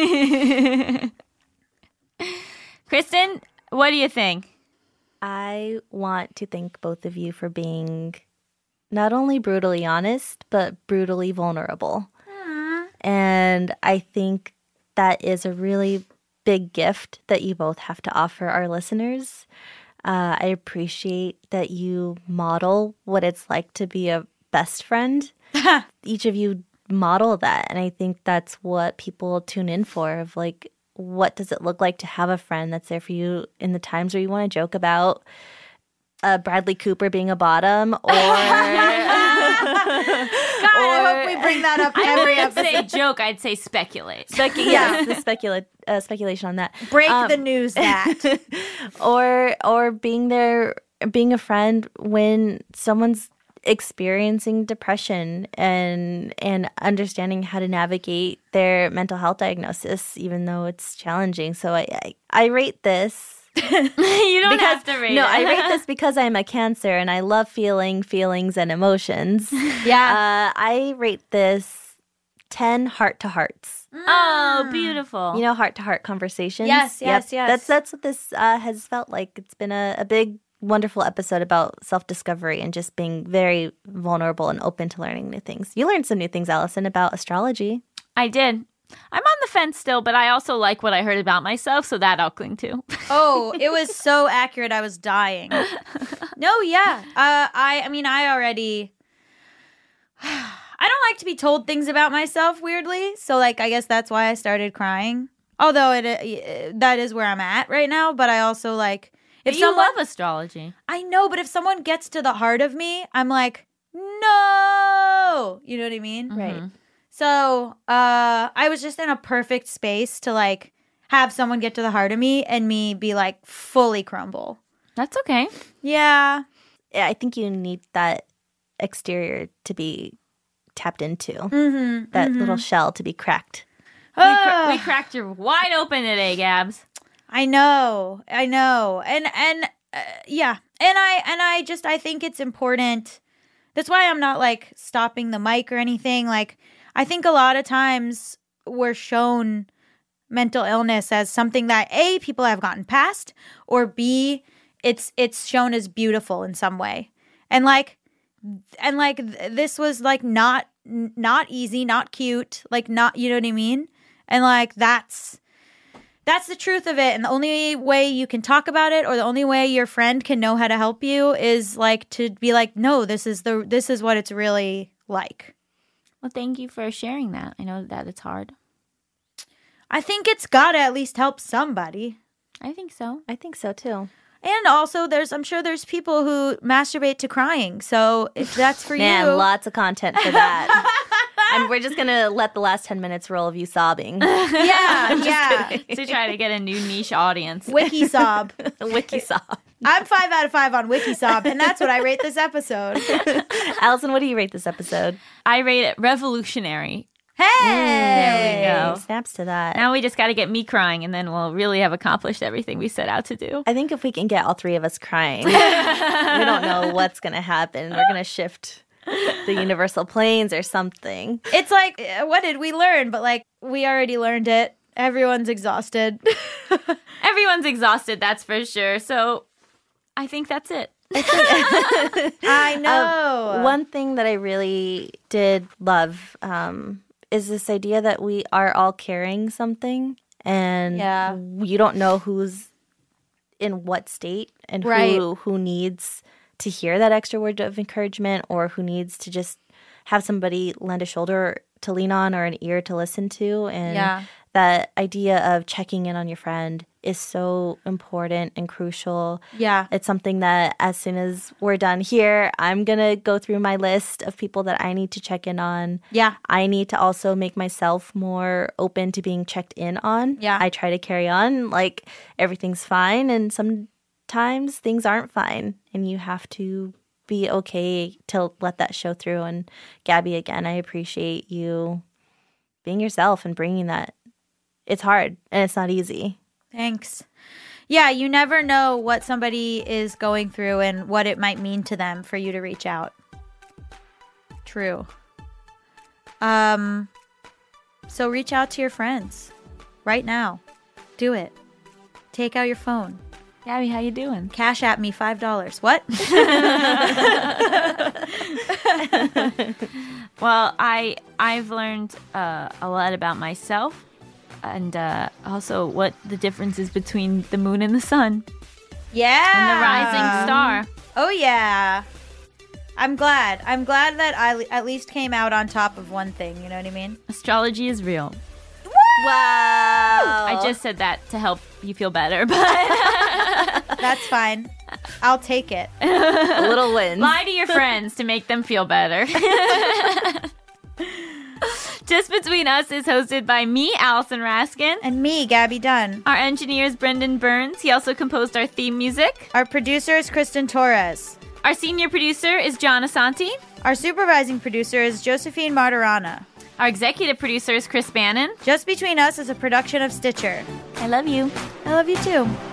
Kristen, what do you think?
I want to thank both of you for being not only brutally honest, but brutally vulnerable. And I think that is a really big gift that you both have to offer our listeners. Uh, I appreciate that you model what it's like to be a best friend. Each of you model that. And I think that's what people tune in for, of like, what does it look like to have a friend that's there for you in the times where you want to joke about uh, Bradley Cooper being a bottom, or
God, I hope we bring that up every
I wouldn't
episode.
say joke, I'd say speculate.
Spec- yeah, the specula- uh, speculation on that.
Break
Um,
the news that.
or or being there, being a friend when someone's experiencing depression and and understanding how to navigate their mental health diagnosis, even though it's challenging. So I I, I rate this.
You don't
Because,
have to rate
no,
it.
I rate this because I'm a Cancer and I love feeling feelings and emotions.
Yeah.
Uh, I rate this ten heart to hearts.
Oh, beautiful.
You know, heart to heart conversations.
Yes, yes, yes.
That's that's what this uh, has felt like. It's been a, a big, wonderful episode about self discovery and just being very vulnerable and open to learning new things. You learned some new things, Allison, about astrology.
I did. I'm on the fence still, but I also like what I heard about myself, so that I'll cling to.
Oh, it was so accurate. I was dying. No, yeah. Uh, I, I mean, I already. I don't like to be told things about myself. Weirdly, so like, I guess that's why I started crying. Although it, uh, that is where I'm at right now. But I also like if
But you
someone.
love astrology.
I know, but if someone gets to the heart of me, I'm like, no. You know what I mean?
Right.
So uh, I was just in a perfect space to like have someone get to the heart of me and me be like fully crumble.
That's okay.
Yeah.
Yeah, I think you need that exterior to be tapped into,
Mm-hmm.
that little shell to be cracked.
We, cra- we cracked her wide open today, Gabs.
I know. I know. And and uh, yeah. And I and I just I think it's important. That's why I'm not like stopping the mic or anything. Like I think a lot of times we're shown mental illness as something that A, people have gotten past, or B, it's it's shown as beautiful in some way. And like and like th- this was like not n- not easy, not cute, like not, you know what I mean? And like that's that's the truth of it. And the only way you can talk about it, or the only way your friend can know how to help you, is like to be like, no, this is the this is what it's really like.
Well, thank you for sharing that. I know that it's hard.
I think it's gotta at least help somebody.
I think so.
I think so too.
And also, there's I'm sure there's people who masturbate to crying. So if that's for
Man,
you,
lots of content for that. And we're just gonna let the last ten minutes roll of you sobbing.
yeah, yeah,
To try to get a new niche audience.
Wikisob.
Wiki sob.
I'm five out of five on Wikisob, and that's what I rate this episode.
Allison, what do you rate this episode?
I rate it revolutionary.
Hey!
There we go.
Snaps to that.
Now we just got to get me crying, and then we'll really have accomplished everything we set out to do.
I think if we can get all three of us crying, we don't know what's going to happen. We're going to shift the universal planes or something.
It's like, uh, what did we learn? But like, we already learned it. Everyone's exhausted.
Everyone's exhausted, that's for sure. So I think that's it.
I know.
Um, one thing that I really did love um, is this idea that we are all carrying something, and
Yeah.
you don't know who's in what state and
Right.
who who needs to hear that extra word of encouragement, or who needs to just have somebody lend a shoulder to lean on or an ear to listen to. And
Yeah.
that idea of checking in on your friend is so important and crucial.
Yeah.
It's something that as soon as we're done here, I'm going to go through my list of people that I need to check in on.
Yeah.
I need to also make myself more open to being checked in on.
Yeah.
I try to carry on like everything's fine, and sometimes things aren't fine, and you have to be okay to let that show through. And Gabby, again, I appreciate you being yourself and bringing that. It's hard and it's not easy.
Thanks. Yeah, you never know what somebody is going through and what it might mean to them for you to reach out. True. Um, so reach out to your friends right now. Do it. Take out your phone.
Gabby, how you doing?
Cash at me five dollars. What?
Well, I I've learned uh, a lot about myself, and uh, also what the difference is between the moon and the sun
Yeah.
and the rising star.
Oh, yeah. I'm glad. I'm glad that I le- at least came out on top of one thing. You know what I mean?
Astrology is real.
Wow.
I just said that to help you feel better, but
That's fine. I'll take it.
A little win.
lie to your friends to make them feel better. Just Between Us is hosted by me, Allison Raskin.
And me, Gabby Dunn.
Our engineer is Brendan Burns. He also composed our theme music.
Our producer is Kristen Torres.
Our senior producer is John Asante.
Our supervising producer is Josephine Martirana.
Our executive producer is Chris Bannon.
Just Between Us is a production of Stitcher.
I love you.
I love you too.